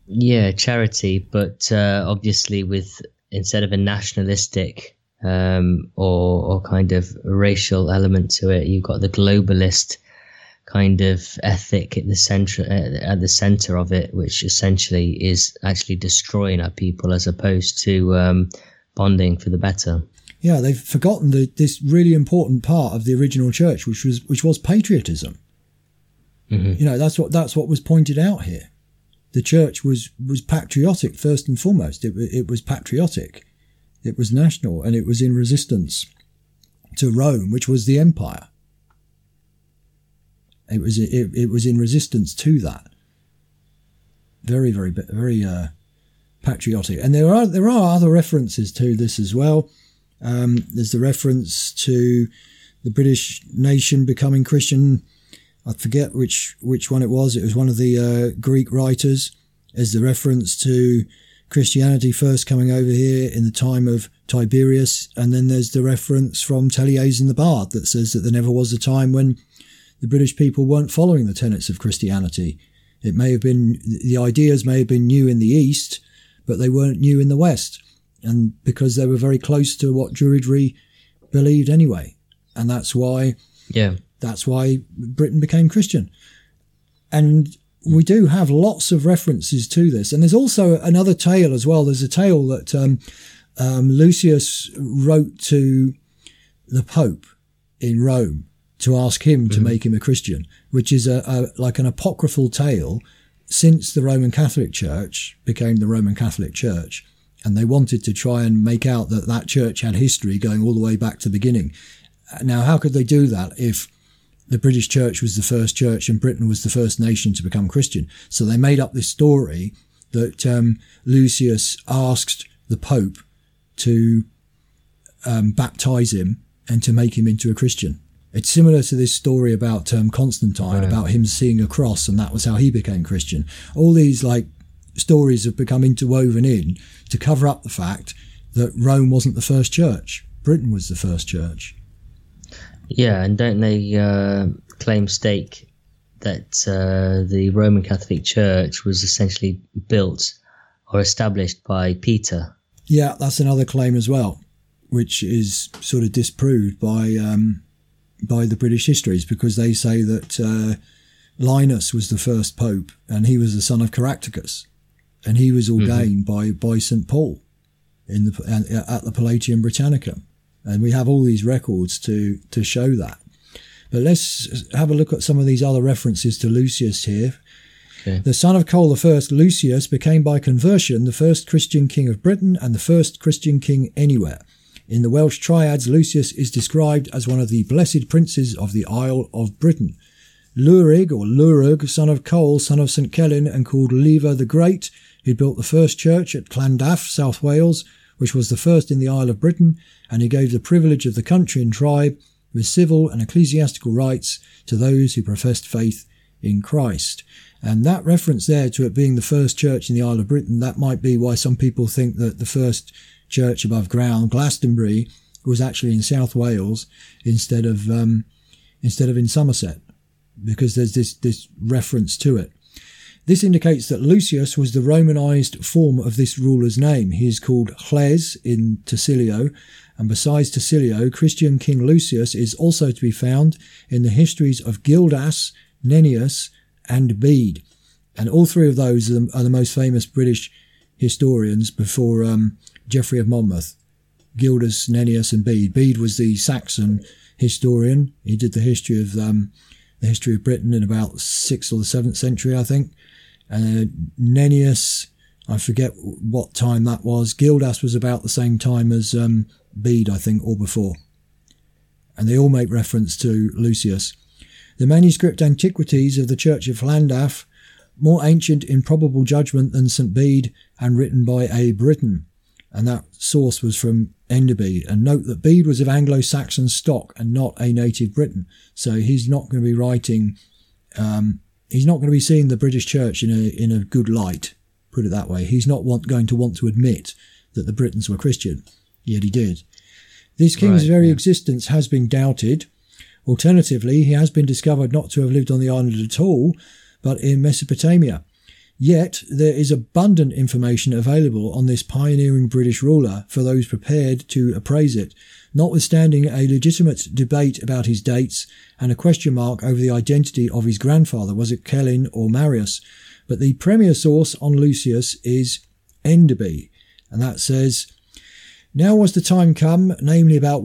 Charity, but obviously with, instead of a nationalistic or kind of racial element to it, you've got the globalist kind of ethic at the center of it, which essentially is actually destroying our people as opposed to bonding for the better. Yeah, they've forgotten this really important part of the original church, which was patriotism. Mm-hmm. You know, that's what was pointed out here. The church was patriotic first and foremost. It was patriotic, it was national, and it was in resistance to Rome, which was the empire. It was in resistance to that. Very, very, very patriotic. And there are other references to this as well. There's the reference to the British nation becoming Christian. I forget which one it was. It was one of the Greek writers. There's the reference to Christianity first coming over here in the time of Tiberius. And then there's the reference from Taliesin the Bard that says that there never was a time when the British people weren't following the tenets of Christianity. It may have been, the ideas may have been new in the East, but they weren't new in the West. And because they were very close to what Druidry believed anyway. And that's why Britain became Christian. And we do have lots of references to this. And there's also another tale as well. There's a tale that Lucius wrote to the Pope in Rome to ask him to make him a Christian, which is like an apocryphal tale since the Roman Catholic Church became the Roman Catholic Church. And they wanted to try and make out that church had history going all the way back to the beginning. Now, how could they do that if the British Church was the first church and Britain was the first nation to become Christian? So they made up this story that Lucius asked the Pope to baptize him and to make him into a Christian. It's similar to this story about Constantine, about him seeing a cross, and that was how he became Christian. All these stories have become interwoven in to cover up the fact that Rome wasn't the first church. Britain was the first church. Yeah, and don't they claim stake that the Roman Catholic Church was essentially built or established by Peter? Yeah, that's another claim as well, which is sort of disproved by the British histories, because they say that Linus was the first pope and he was the son of Caractacus, and he was ordained by St. Paul at the Palatium Britannicum. And we have all these records to show that. But let's have a look at some of these other references to Lucius here. Okay. The son of Cole I, Lucius, became by conversion the first Christian king of Britain and the first Christian king anywhere. In the Welsh triads, Lucius is described as one of the blessed princes of the Isle of Britain. Lurig, or Lurug, son of Cole, son of St. Celyn, and called Lever the Great, who built the first church at Llandaff, South Wales, which was the first in the Isle of Britain, and he gave the privilege of the country and tribe with civil and ecclesiastical rights to those who professed faith in Christ. And that reference there to it being the first church in the Isle of Britain, that might be why some people think that the first church above ground, Glastonbury, was actually in South Wales instead of in Somerset, because there's this reference to it. This indicates that Lucius was the Romanized form of this ruler's name. He is called Hles in Tasilio, and besides Tasilio, Christian King Lucius is also to be found in the histories of Gildas, Nennius, and Bede. And all three of those are the most famous British historians before Geoffrey of Monmouth. Gildas, Nennius, and Bede. Bede was the Saxon historian. He did the history of Britain in about 6th or the 7th century, I think. And Nennius, I forget what time that was. Gildas was about the same time as Bede, I think, or before. And they all make reference to Lucius. The manuscript antiquities of the Church of Llandaff, more ancient in probable judgment than St. Bede, and written by a Briton. And that source was from Enderby. And note that Bede was of Anglo-Saxon stock and not a native Briton. So he's not going to be writing, he's not going to be seeing the British Church in a good light, put it that way. He's not going to want to admit that the Britons were Christian, yet he did. This king's existence has been doubted. Alternatively, he has been discovered not to have lived on the island at all, but in Mesopotamia. Yet there is abundant information available on this pioneering British ruler for those prepared to appraise it, notwithstanding a legitimate debate about his dates and a question mark over the identity of his grandfather. Was it Celyn or Marius? But the premier source on Lucius is Enderby, and that says, "Now was the time come, namely about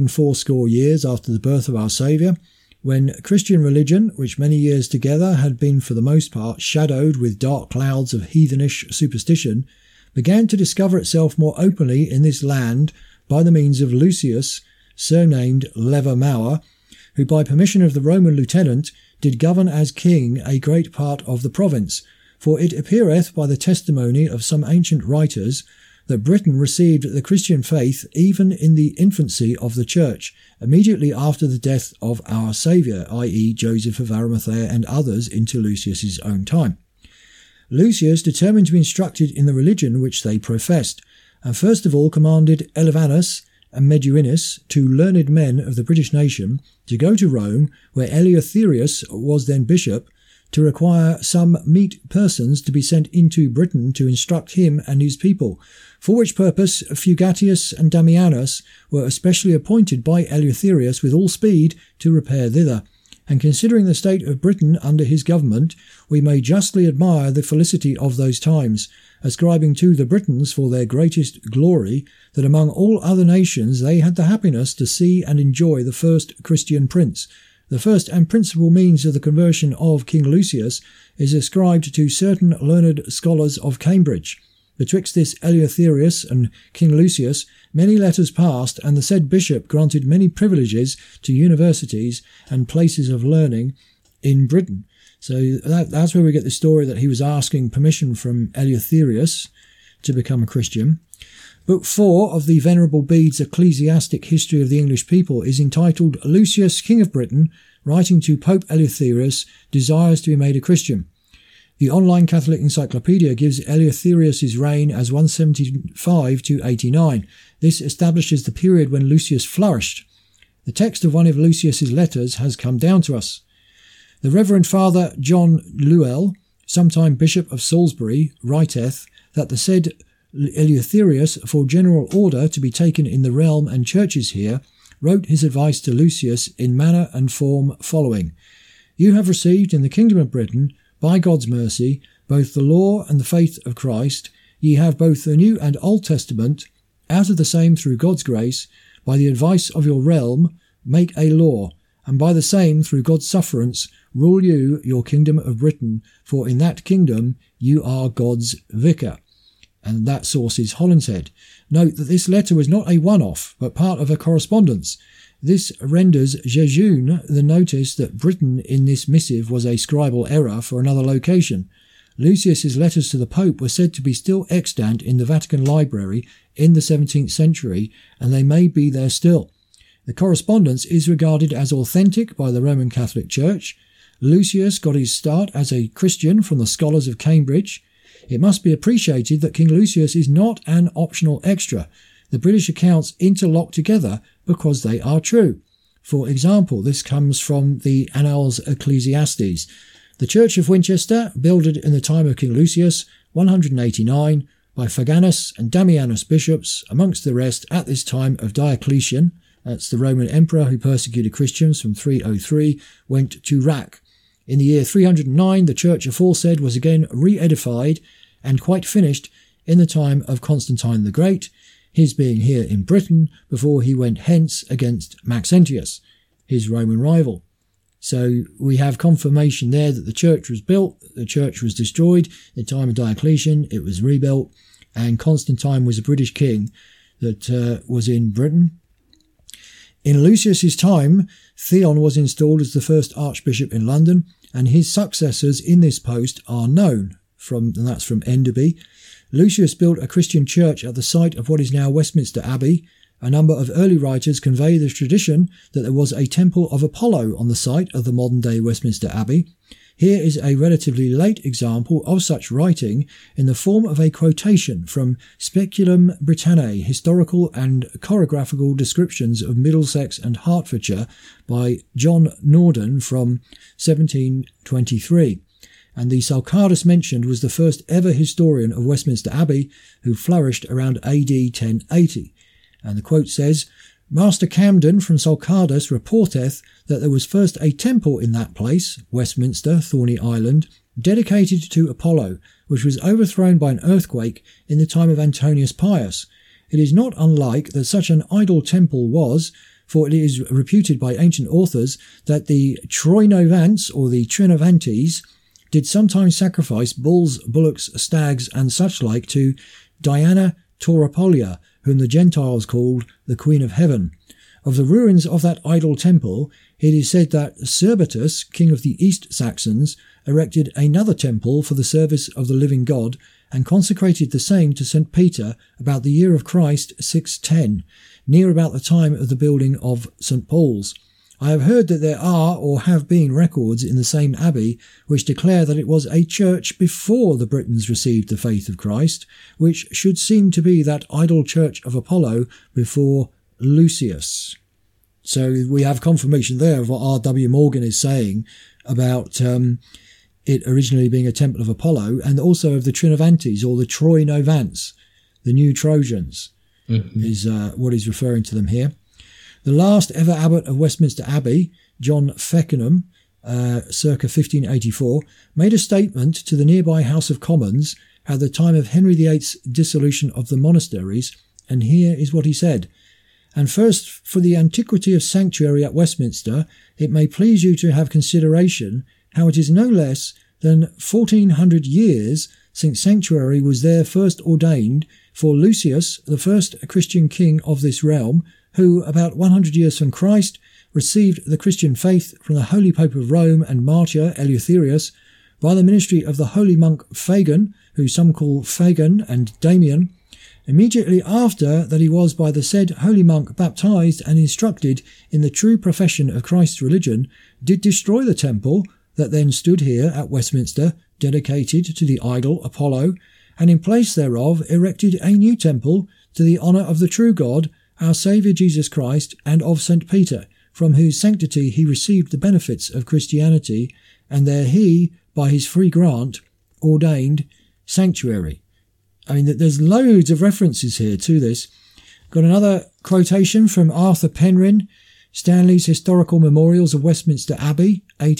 180 years after the birth of our Saviour, when Christian religion, which many years together had been for the most part shadowed with dark clouds of heathenish superstition, began to discover itself more openly in this land by the means of Lucius, surnamed Lever Mauer, who by permission of the Roman lieutenant did govern as king a great part of the province. For it appeareth by the testimony of some ancient writers that Britain received the Christian faith even in the infancy of the Church, immediately after the death of our Saviour, i.e. Joseph of Arimathea and others into Lucius's own time. Lucius determined to be instructed in the religion which they professed, and first of all commanded Elevanus and Meduinus, two learned men of the British nation, to go to Rome, where Eleutherius was then bishop, to require some meet persons to be sent into Britain to instruct him and his people, for which purpose Fugatius and Damianus were especially appointed by Eleutherius with all speed to repair thither. And considering the state of Britain under his government, we may justly admire the felicity of those times, ascribing to the Britons for their greatest glory that among all other nations they had the happiness to see and enjoy the first Christian prince. The first and principal means of the conversion of King Lucius is ascribed to certain learned scholars of Cambridge. Betwixt this Eleutherius and King Lucius many letters passed, and the said bishop granted many privileges to universities and places of learning in Britain." So that's where we get the story that he was asking permission from Eleutherius to become a Christian. Book 4 of the Venerable Bede's Ecclesiastic History of the English People is entitled Lucius, King of Britain, writing to Pope Eleutherius, desires to be made a Christian. The online Catholic Encyclopedia gives Eleutherius' reign as 175 to 89. This establishes the period when Lucius flourished. The text of one of Lucius's letters has come down to us. "The Reverend Father John Lewell, sometime Bishop of Salisbury, writeth that the said Eleutherius, for general order to be taken in the realm and churches here, wrote his advice to Lucius in manner and form following. You have received in the kingdom of Britain, by God's mercy, both the law and the faith of Christ. Ye have both the New and Old Testament. Out of the same, through God's grace, by the advice of your realm, make a law, and by the same, through God's sufferance, rule you your kingdom of Britain, for in that kingdom you are God's vicar." And that source is Holinshead. Note that this letter was not a one-off, but part of a correspondence. This renders jejune the notice that Britain in this missive was a scribal error for another location. Lucius's letters to the Pope were said to be still extant in the Vatican Library in the 17th century, and they may be there still. The correspondence is regarded as authentic by the Roman Catholic Church. Lucius got his start as a Christian from the scholars of Cambridge. It must be appreciated that King Lucius is not an optional extra. The British accounts interlock together because they are true. For example, this comes from the Annals Ecclesiastes. The Church of Winchester, builded in the time of King Lucius, 189, by Faganus and Damianus bishops, amongst the rest at this time of Diocletian, that's the Roman emperor who persecuted Christians from 303, went to rack. In the year 309, the church aforesaid was again re-edified and quite finished in the time of Constantine the Great, his being here in Britain before he went hence against Maxentius, his Roman rival. So we have confirmation there that the church was built, the church was destroyed. In the time of Diocletian, it was rebuilt, and Constantine was a British king that was in Britain. In Lucius's time, Theon was installed as the first archbishop in London, and his successors in this post are known, and that's from Enderby. Lucius built a Christian church at the site of what is now Westminster Abbey. A number of early writers convey the tradition that there was a temple of Apollo on the site of the modern-day Westminster Abbey. Here is a relatively late example of such writing in the form of a quotation from Speculum Britanniae, Historical and Chorographical Descriptions of Middlesex and Hertfordshire by John Norden from 1723. and the Salcardus mentioned was the first ever historian of Westminster Abbey, who flourished around AD 1080. And the quote says, "Master Camden from Salcardus reporteth that there was first a temple in that place, Westminster, Thorney Island, dedicated to Apollo, which was overthrown by an earthquake in the time of Antonius Pius. It is not unlike that such an idol temple was, for it is reputed by ancient authors that the Troinovants or the Trinovantes did sometimes sacrifice bulls, bullocks, stags, and such like to Diana Tauropolia, whom the Gentiles called the Queen of Heaven. Of the ruins of that idol temple, it is said that Servetus, king of the East Saxons, erected another temple for the service of the living God, and consecrated the same to St. Peter about the year of Christ 610, near about the time of the building of St. Paul's. I have heard that there are or have been records in the same abbey which declare that it was a church before the Britons received the faith of Christ, which should seem to be that idol church of Apollo before Lucius." So we have confirmation there of what R.W. Morgan is saying about it originally being a temple of Apollo, and also of the Trinovantes or the Troinovants, the new Trojans, is what he's referring to them here. The last ever abbot of Westminster Abbey, John Feckenham, circa 1584, made a statement to the nearby House of Commons at the time of Henry VIII's dissolution of the monasteries, and here is what he said. "And first, for the antiquity of sanctuary at Westminster, it may please you to have consideration how it is no less than 1400 years since sanctuary was there first ordained, for Lucius, the first Christian king of this realm, who, about 100 years from Christ, received the Christian faith from the Holy Pope of Rome and martyr Eleutherius, by the ministry of the holy monk Fagan, who some call Fagan and Damian, immediately after that he was by the said holy monk baptized and instructed in the true profession of Christ's religion, did destroy the temple that then stood here at Westminster, dedicated to the idol Apollo, and in place thereof erected a new temple to the honour of the true God, our Saviour Jesus Christ, and of St. Peter, from whose sanctity he received the benefits of Christianity, and there he, by his free grant, ordained sanctuary." I mean, there's loads of references here to this. Got another quotation from Arthur Penryn, Stanley's Historical Memorials of Westminster Abbey,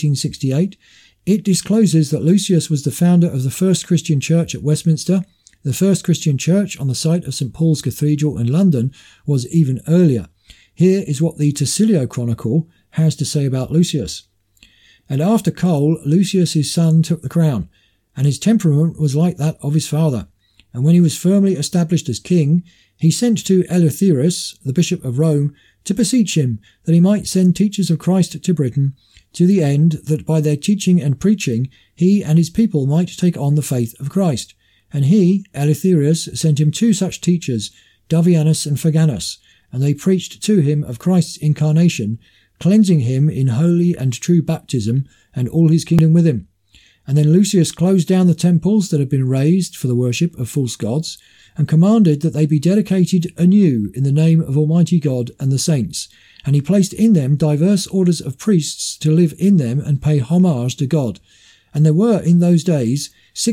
1868. "It discloses that Lucius was the founder of the first Christian church at Westminster. The first Christian church on the site of St. Paul's Cathedral in London was even earlier. Here is what the Tassilo Chronicle has to say about Lucius. And after Cole, Lucius his son took the crown, and his temperament was like that of his father. And when he was firmly established as king, he sent to Eleutherius, the Bishop of Rome, to beseech him that he might send teachers of Christ to Britain, to the end that by their teaching and preaching he and his people might take on the faith of Christ. And he, Eleutherius, sent him 2 such teachers, Davianus and Faganus, and they preached to him of Christ's incarnation, cleansing him in holy and true baptism, and all his kingdom with him. And then Lucius closed down the temples that had been raised for the worship of false gods, and commanded that they be dedicated anew in the name of Almighty God and the saints. And he placed in them diverse orders of priests to live in them and pay homage to God. And there were in those days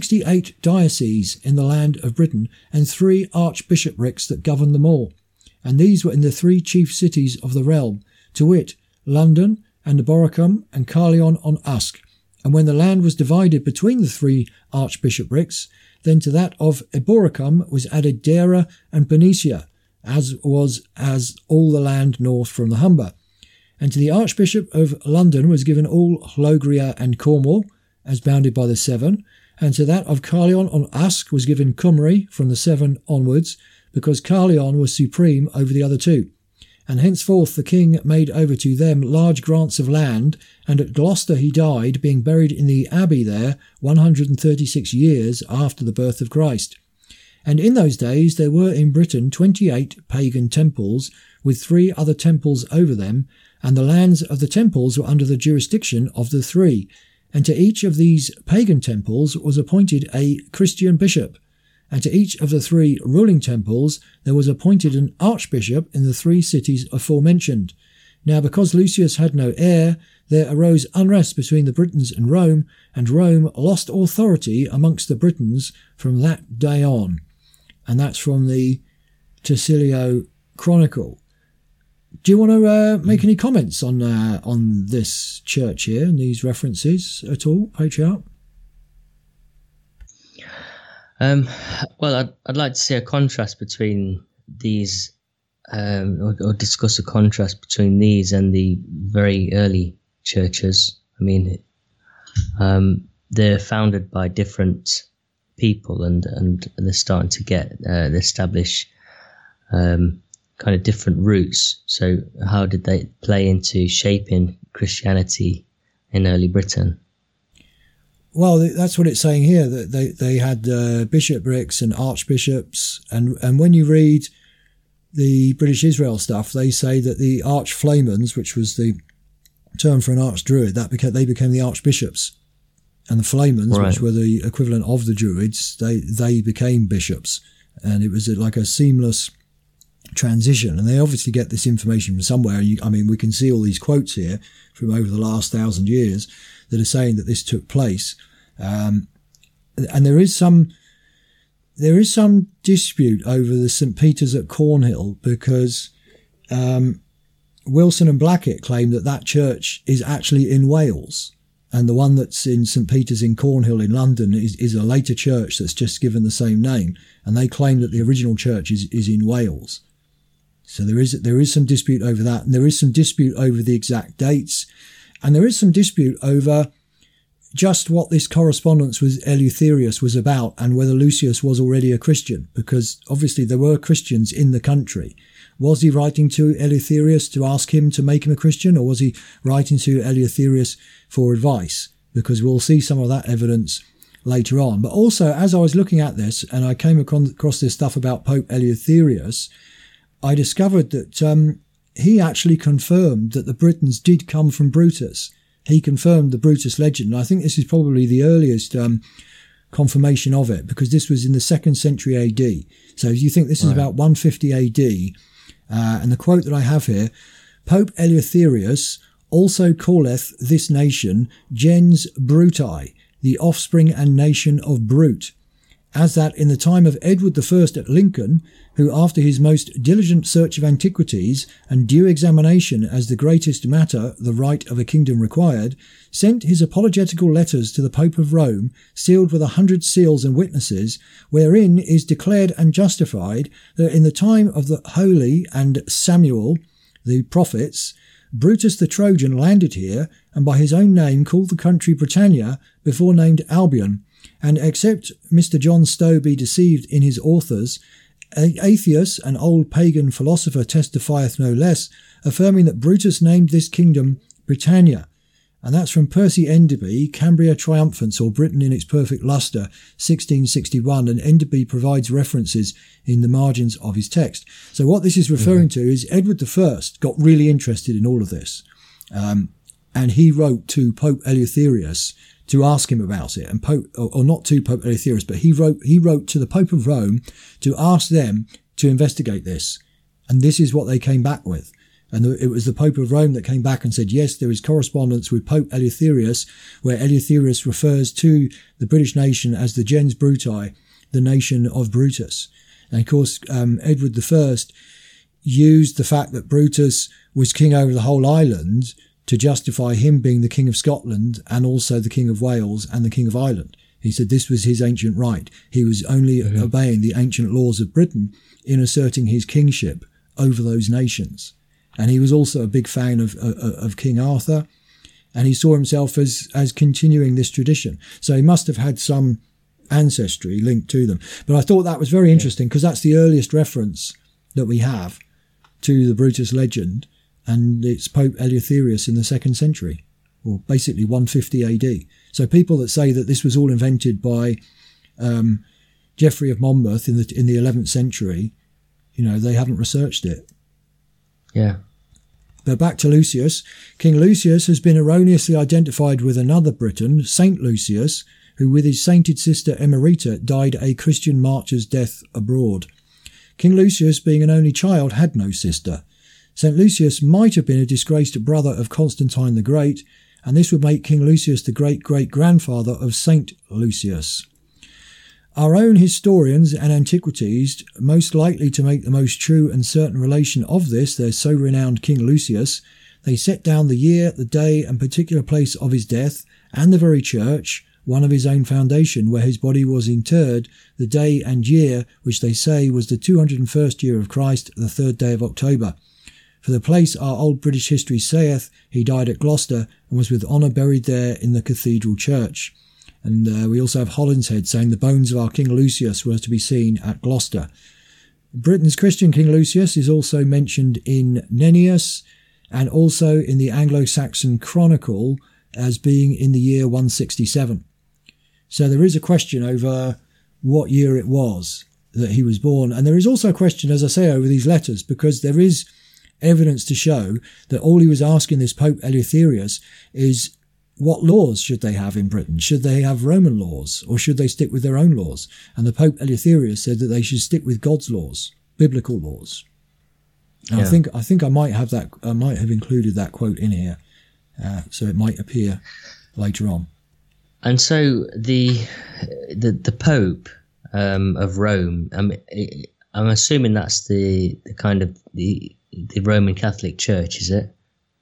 68 dioceses in the land of Britain, and 3 archbishoprics that governed them all. And these were in the 3 chief cities of the realm, to wit, London, and Boracum, and Carleon on Usk. And when the land was divided between the 3 archbishoprics, then to that of Eboracum was added Dara and Benicia, as all the land north from the Humber. And to the Archbishop of London was given all Logria and Cornwall, as bounded by the Severn, and to that of Carleon on Usk was given Cymru from the Severn onwards, because Carleon was supreme over the other 2. And henceforth the king made over to them large grants of land, and at Gloucester he died, being buried in the abbey there 136 years after the birth of Christ. And in those days there were in Britain 28 pagan temples, with 3 other temples over them, and the lands of the temples were under the jurisdiction of the 3, and to each of these pagan temples was appointed a Christian bishop, and to each of the 3 ruling temples there was appointed an archbishop in the 3 cities aforementioned. Now, because Lucius had no heir, there arose unrest between the Britons and Rome lost authority amongst the Britons from that day on. And that's from the Tertullian Chronicle. Do you want to make any comments on this church here and these references at all, Patriarch? Well, I'd like to see a contrast between these, or discuss a contrast between these and the very early churches. I mean, they're founded by different people, and they're starting to get establish kind of different roots. So, how did they play into shaping Christianity in early Britain? Well, that's what it's saying here, that they had bishoprics and archbishops, and when you read the British Israel stuff, they say that the archflamens, which was the term for an archdruid, they became the archbishops, and the flamens, right, which were the equivalent of the druids, they became bishops, and it was like a seamless transition. And they obviously get this information from somewhere. I mean, we can see all these quotes here from over the last 1,000 years that are saying that this took place, and there is some dispute over the St. Peter's at Cornhill, because Wilson and Blackett claim that church is actually in Wales, and the one that's in St. Peter's in Cornhill in London is a later church that's just given the same name, and they claim that the original church is in Wales. So there is some dispute over that, and there is some dispute over the exact dates, and there is some dispute over just what this correspondence with Eleutherius was about, and whether Lucius was already a Christian, because obviously there were Christians in the country. Was he writing to Eleutherius to ask him to make him a Christian, or was he writing to Eleutherius for advice? Because we'll see some of that evidence later on. But also, as I was looking at this, and I came across this stuff about Pope Eleutherius, I discovered that he actually confirmed that the Britons did come from Brutus. He confirmed the Brutus legend, and I think this is probably the earliest confirmation of it, because this was in the 2nd century AD. So you think this is about 150 AD, and the quote that I have here, Pope Eleutherius also calleth this nation gens Bruti, the offspring and nation of Brute, as that in the time of Edward I at Lincoln, who after his most diligent search of antiquities and due examination as the greatest matter the right of a kingdom required, sent his apologetical letters to the Pope of Rome, sealed with 100 seals and witnesses, wherein is declared and justified that in the time of the Holy and Samuel, the prophets, Brutus the Trojan landed here, and by his own name called the country Britannia, before named Albion, and except Mr. John Stowe be deceived in his authors, Atheus, an old pagan philosopher, testifieth no less, affirming that Brutus named this kingdom Britannia. And that's from Percy Enderby, Cambria Triumphants, or Britain in its Perfect Lustre, 1661, and Enderby provides references in the margins of his text. So what this is referring to is Edward I got really interested in all of this, and he wrote to Pope Eleutherius to ask him about it, and not to Pope Eleutherius, but he wrote to the Pope of Rome to ask them to investigate this, and this is what they came back with. And it was the Pope of Rome that came back and said, yes, there is correspondence with Pope Eleutherius, where Eleutherius refers to the British nation as the gens Bruti, the nation of Brutus. And of course, Edward I used the fact that Brutus was king over the whole island to justify him being the King of Scotland and also the King of Wales and the King of Ireland. He said this was his ancient right. He was only obeying the ancient laws of Britain in asserting his kingship over those nations. And he was also a big fan of King Arthur, and he saw himself as continuing this tradition. So he must have had some ancestry linked to them. But I thought that was very interesting, because that's the earliest reference that we have to the Brutus legend, and it's Pope Eleutherius in the 2nd century, or basically 150 AD. So people that say that this was all invented by Geoffrey of Monmouth in the 11th century, they haven't researched it. Yeah. But back to Lucius. King Lucius has been erroneously identified with another Briton, Saint Lucius, who with his sainted sister Emerita died a Christian martyr's death abroad. King Lucius, being an only child, had no sister. St. Lucius might have been a disgraced brother of Constantine the Great, and this would make King Lucius the great-great-grandfather of St. Lucius. Our own historians and antiquities, most likely to make the most true and certain relation of this, their so renowned King Lucius, they set down the year, the day, and particular place of his death, and the very church, one of his own foundation, where his body was interred, the day and year, which they say was the 201st year of Christ, the 3rd day of October. For the place our old British history saith, he died at Gloucester, and was with honour buried there in the cathedral church. And we also have Holinshead saying the bones of our King Lucius were to be seen at Gloucester. Britain's Christian King Lucius is also mentioned in Nennius, and also in the Anglo-Saxon Chronicle as being in the year 167. So there is a question over what year it was that he was born. And there is also a question, as I say, over these letters, because there is evidence to show that all he was asking this Pope Eleutherius is, what laws should they have in Britain? Should they have Roman laws, or should they stick with their own laws? And the Pope Eleutherius said that they should stick with God's laws, biblical laws. And yeah. I think I might have that. I might have included that quote in here, so it might appear later on. And so the Pope of Rome. I'm assuming that's the kind of the Roman Catholic Church, is it?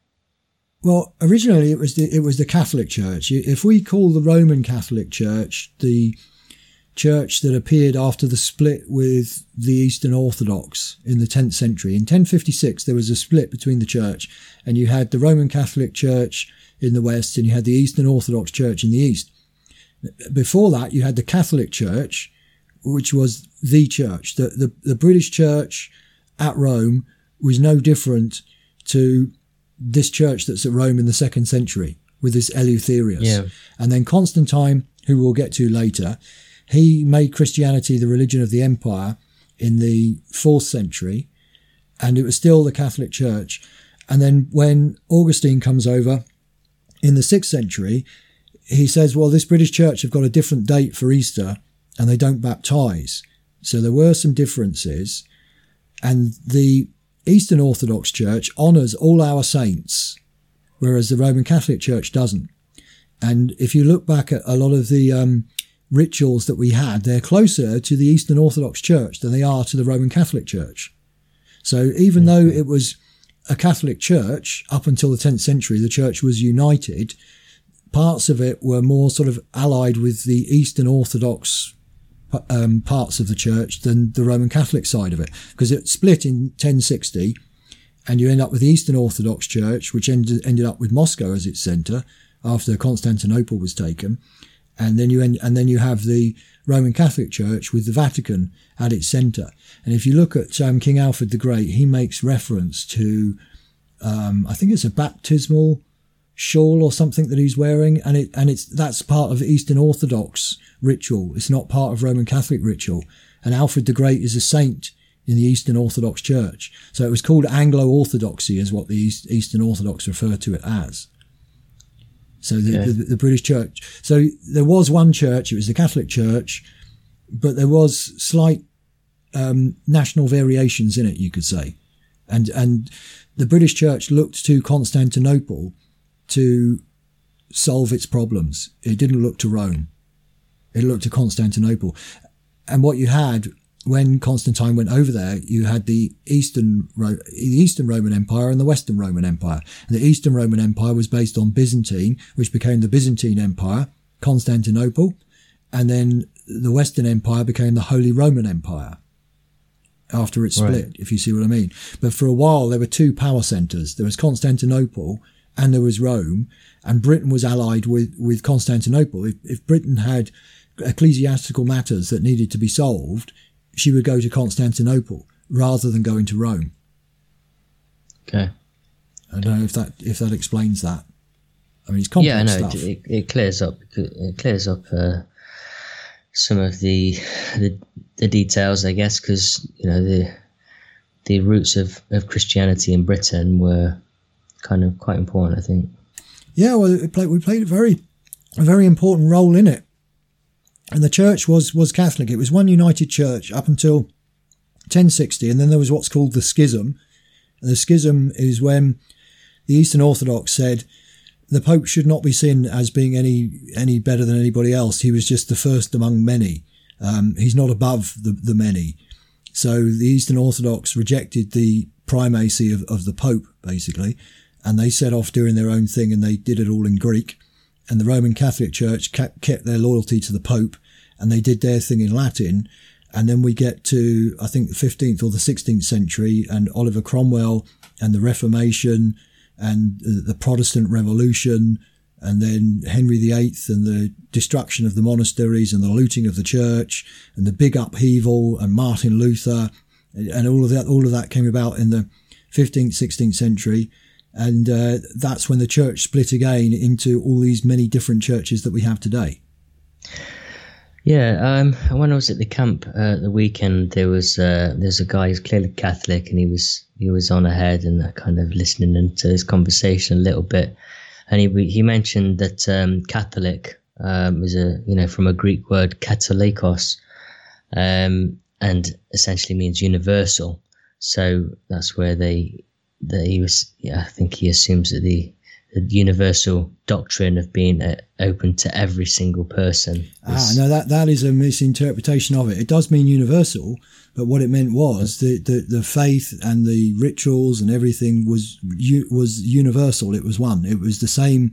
Well, originally it was the Catholic Church. If we call the Roman Catholic Church the church that appeared after the split with the Eastern Orthodox in the 10th century. In 1056, there was a split between the church, and you had the Roman Catholic Church in the west, and you had the Eastern Orthodox Church in the east. Before that, you had the Catholic Church, which was the church. The British Church at Rome was no different to this church that's at Rome in the 2nd century with this Eleutherius. Yeah. And then Constantine, who we'll get to later, he made Christianity the religion of the empire in the 4th century, and it was still the Catholic Church. And then when Augustine comes over in the 6th century, he says, well, this British Church have got a different date for Easter, and they don't baptize. So there were some differences. And the Eastern Orthodox Church honours all our saints, whereas the Roman Catholic Church doesn't. And if you look back at a lot of the rituals that we had, they're closer to the Eastern Orthodox Church than they are to the Roman Catholic Church. So even though it was a Catholic Church up until the 10th century, the church was united, parts of it were more sort of allied with the Eastern Orthodox parts of the church than the Roman Catholic side of it, because it split in 1060, and you end up with the Eastern Orthodox Church, which ended up with Moscow as its centre after Constantinople was taken. And then you have the Roman Catholic Church with the Vatican at its centre. And if you look at King Alfred the Great, he makes reference to, I think it's a baptismal shawl or something that he's wearing, and that's part of Eastern Orthodox ritual. It's not part of Roman Catholic ritual. And Alfred the Great is a saint in the Eastern Orthodox Church. So it was called Anglo-Orthodoxy, is what the Eastern Orthodox refer to it as. So the British Church. So there was one church, it was the Catholic Church, but there was slight national variations in it, you could say. And the British Church looked to Constantinople to solve its problems. It didn't look to Rome. It looked to Constantinople. And what you had when Constantine went over there, you had the Eastern Roman Empire and the Western Roman Empire. And the Eastern Roman Empire was based on Byzantine, which became the Byzantine Empire, Constantinople. And then the Western Empire became the Holy Roman Empire after it split, right, if you see what I mean. But for a while, there were two power centres. There was Constantinople and there was Rome, and Britain was allied with Constantinople. If Britain had ecclesiastical matters that needed to be solved, she would go to Constantinople rather than going to Rome. Okay. I don't know if that explains that. I mean, it's complex stuff. It clears up. It clears up some of the details, I guess, because the roots of Christianity in Britain were kind of quite important, I think. Yeah, well, we played a very important role in it. And the church was Catholic. It was one united church up until 1060, and then there was what's called the Schism, And the schism is when the Eastern Orthodox said the Pope should not be seen as being any better than anybody else. He was just the first among many. He's not above the many. So the Eastern Orthodox rejected the primacy of the Pope, basically, and they set off doing their own thing, and they did it all in Greek. And the Roman Catholic Church kept their loyalty to the Pope, and they did their thing in Latin. And then we get to, I think, the 15th or the 16th century, and Oliver Cromwell and the Reformation and the Protestant Revolution, and then Henry VIII and the destruction of the monasteries and the looting of the church and the big upheaval and Martin Luther, and all of that came about in the 15th, 16th century. And that's when the church split again into all these many different churches that we have today. Yeah, when I was at the camp the weekend, there's a guy who's clearly Catholic, and he was on ahead and kind of listening into his conversation a little bit, and he mentioned that Catholic is from a Greek word katolikos, and essentially means universal. So that's where I think he assumes that the universal doctrine of being open to every single person. No, that is a misinterpretation of it. It does mean universal, but what it meant was the faith and the rituals and everything was universal. It was one. It was the same.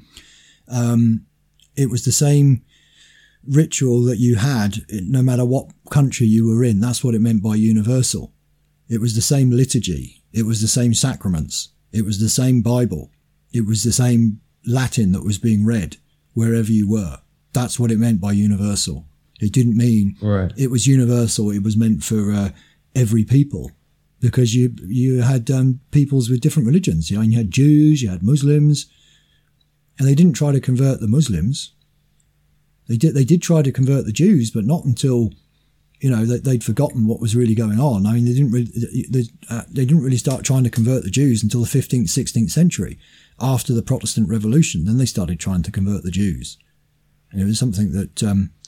It was the same ritual that you had no matter what country you were in. That's what it meant by universal. It was the same liturgy. It was the same sacraments. It was the same Bible. It was the same Latin that was being read wherever you were. That's what it meant by universal. It didn't mean It was universal. It was meant for every people, because you had peoples with different religions. You had Jews, you had Muslims, and they didn't try to convert the Muslims. They did try to convert the Jews, but not until they'd forgotten what was really going on. I mean, they didn't really start trying to convert the Jews until the 15th, 16th century, after the Protestant Revolution. Then they started trying to convert the Jews, and it was something that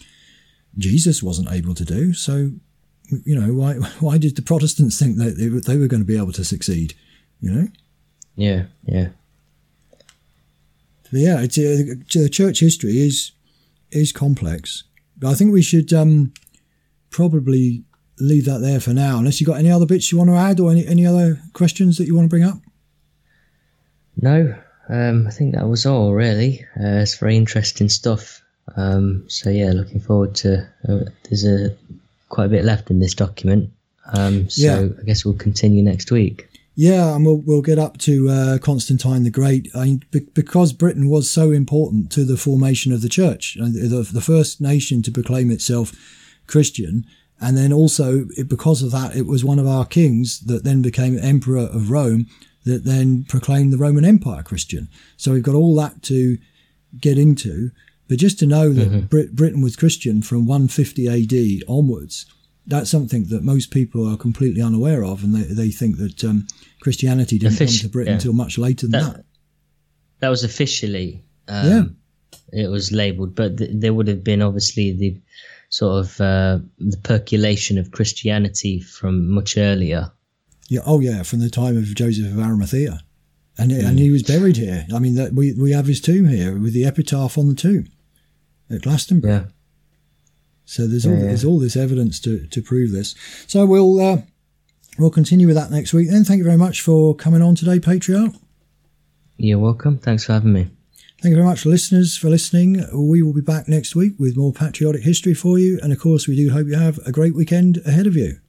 Jesus wasn't able to do. So, why did the Protestants think that they were going to be able to succeed? Yeah. But yeah, the church history is complex, but I think we should probably leave that there for now, unless you've got any other bits you want to add, or any other questions that you want to bring up. No, I think that was all, really. It's very interesting stuff. So yeah, looking forward to there's quite a bit left in this document. I guess we'll continue next week. Yeah, and we'll get up to Constantine the Great. I mean, because Britain was so important to the formation of the church, the first nation to proclaim itself Christian, and then also because of that, it was one of our kings that then became emperor of Rome, that then proclaimed the Roman Empire Christian. So we've got all that to get into, but just to know that Britain was Christian from 150 AD onwards, that's something that most people are completely unaware of, and they think that Christianity didn't come to Britain until much later than that. That was officially, it was labelled, but there would have been obviously the sort of the percolation of Christianity from much earlier. Yeah, from the time of Joseph of Arimathea, and he was buried here. I mean, that we have his tomb here with the epitaph on the tomb at Glastonbury. Yeah. So there's all this evidence to prove this. So we'll continue with that next week. Then thank you very much for coming on today, Patriarch. You're welcome. Thanks for having me. Thank you very much, listeners, for listening. We will be back next week with more patriotic history for you. And of course, we do hope you have a great weekend ahead of you.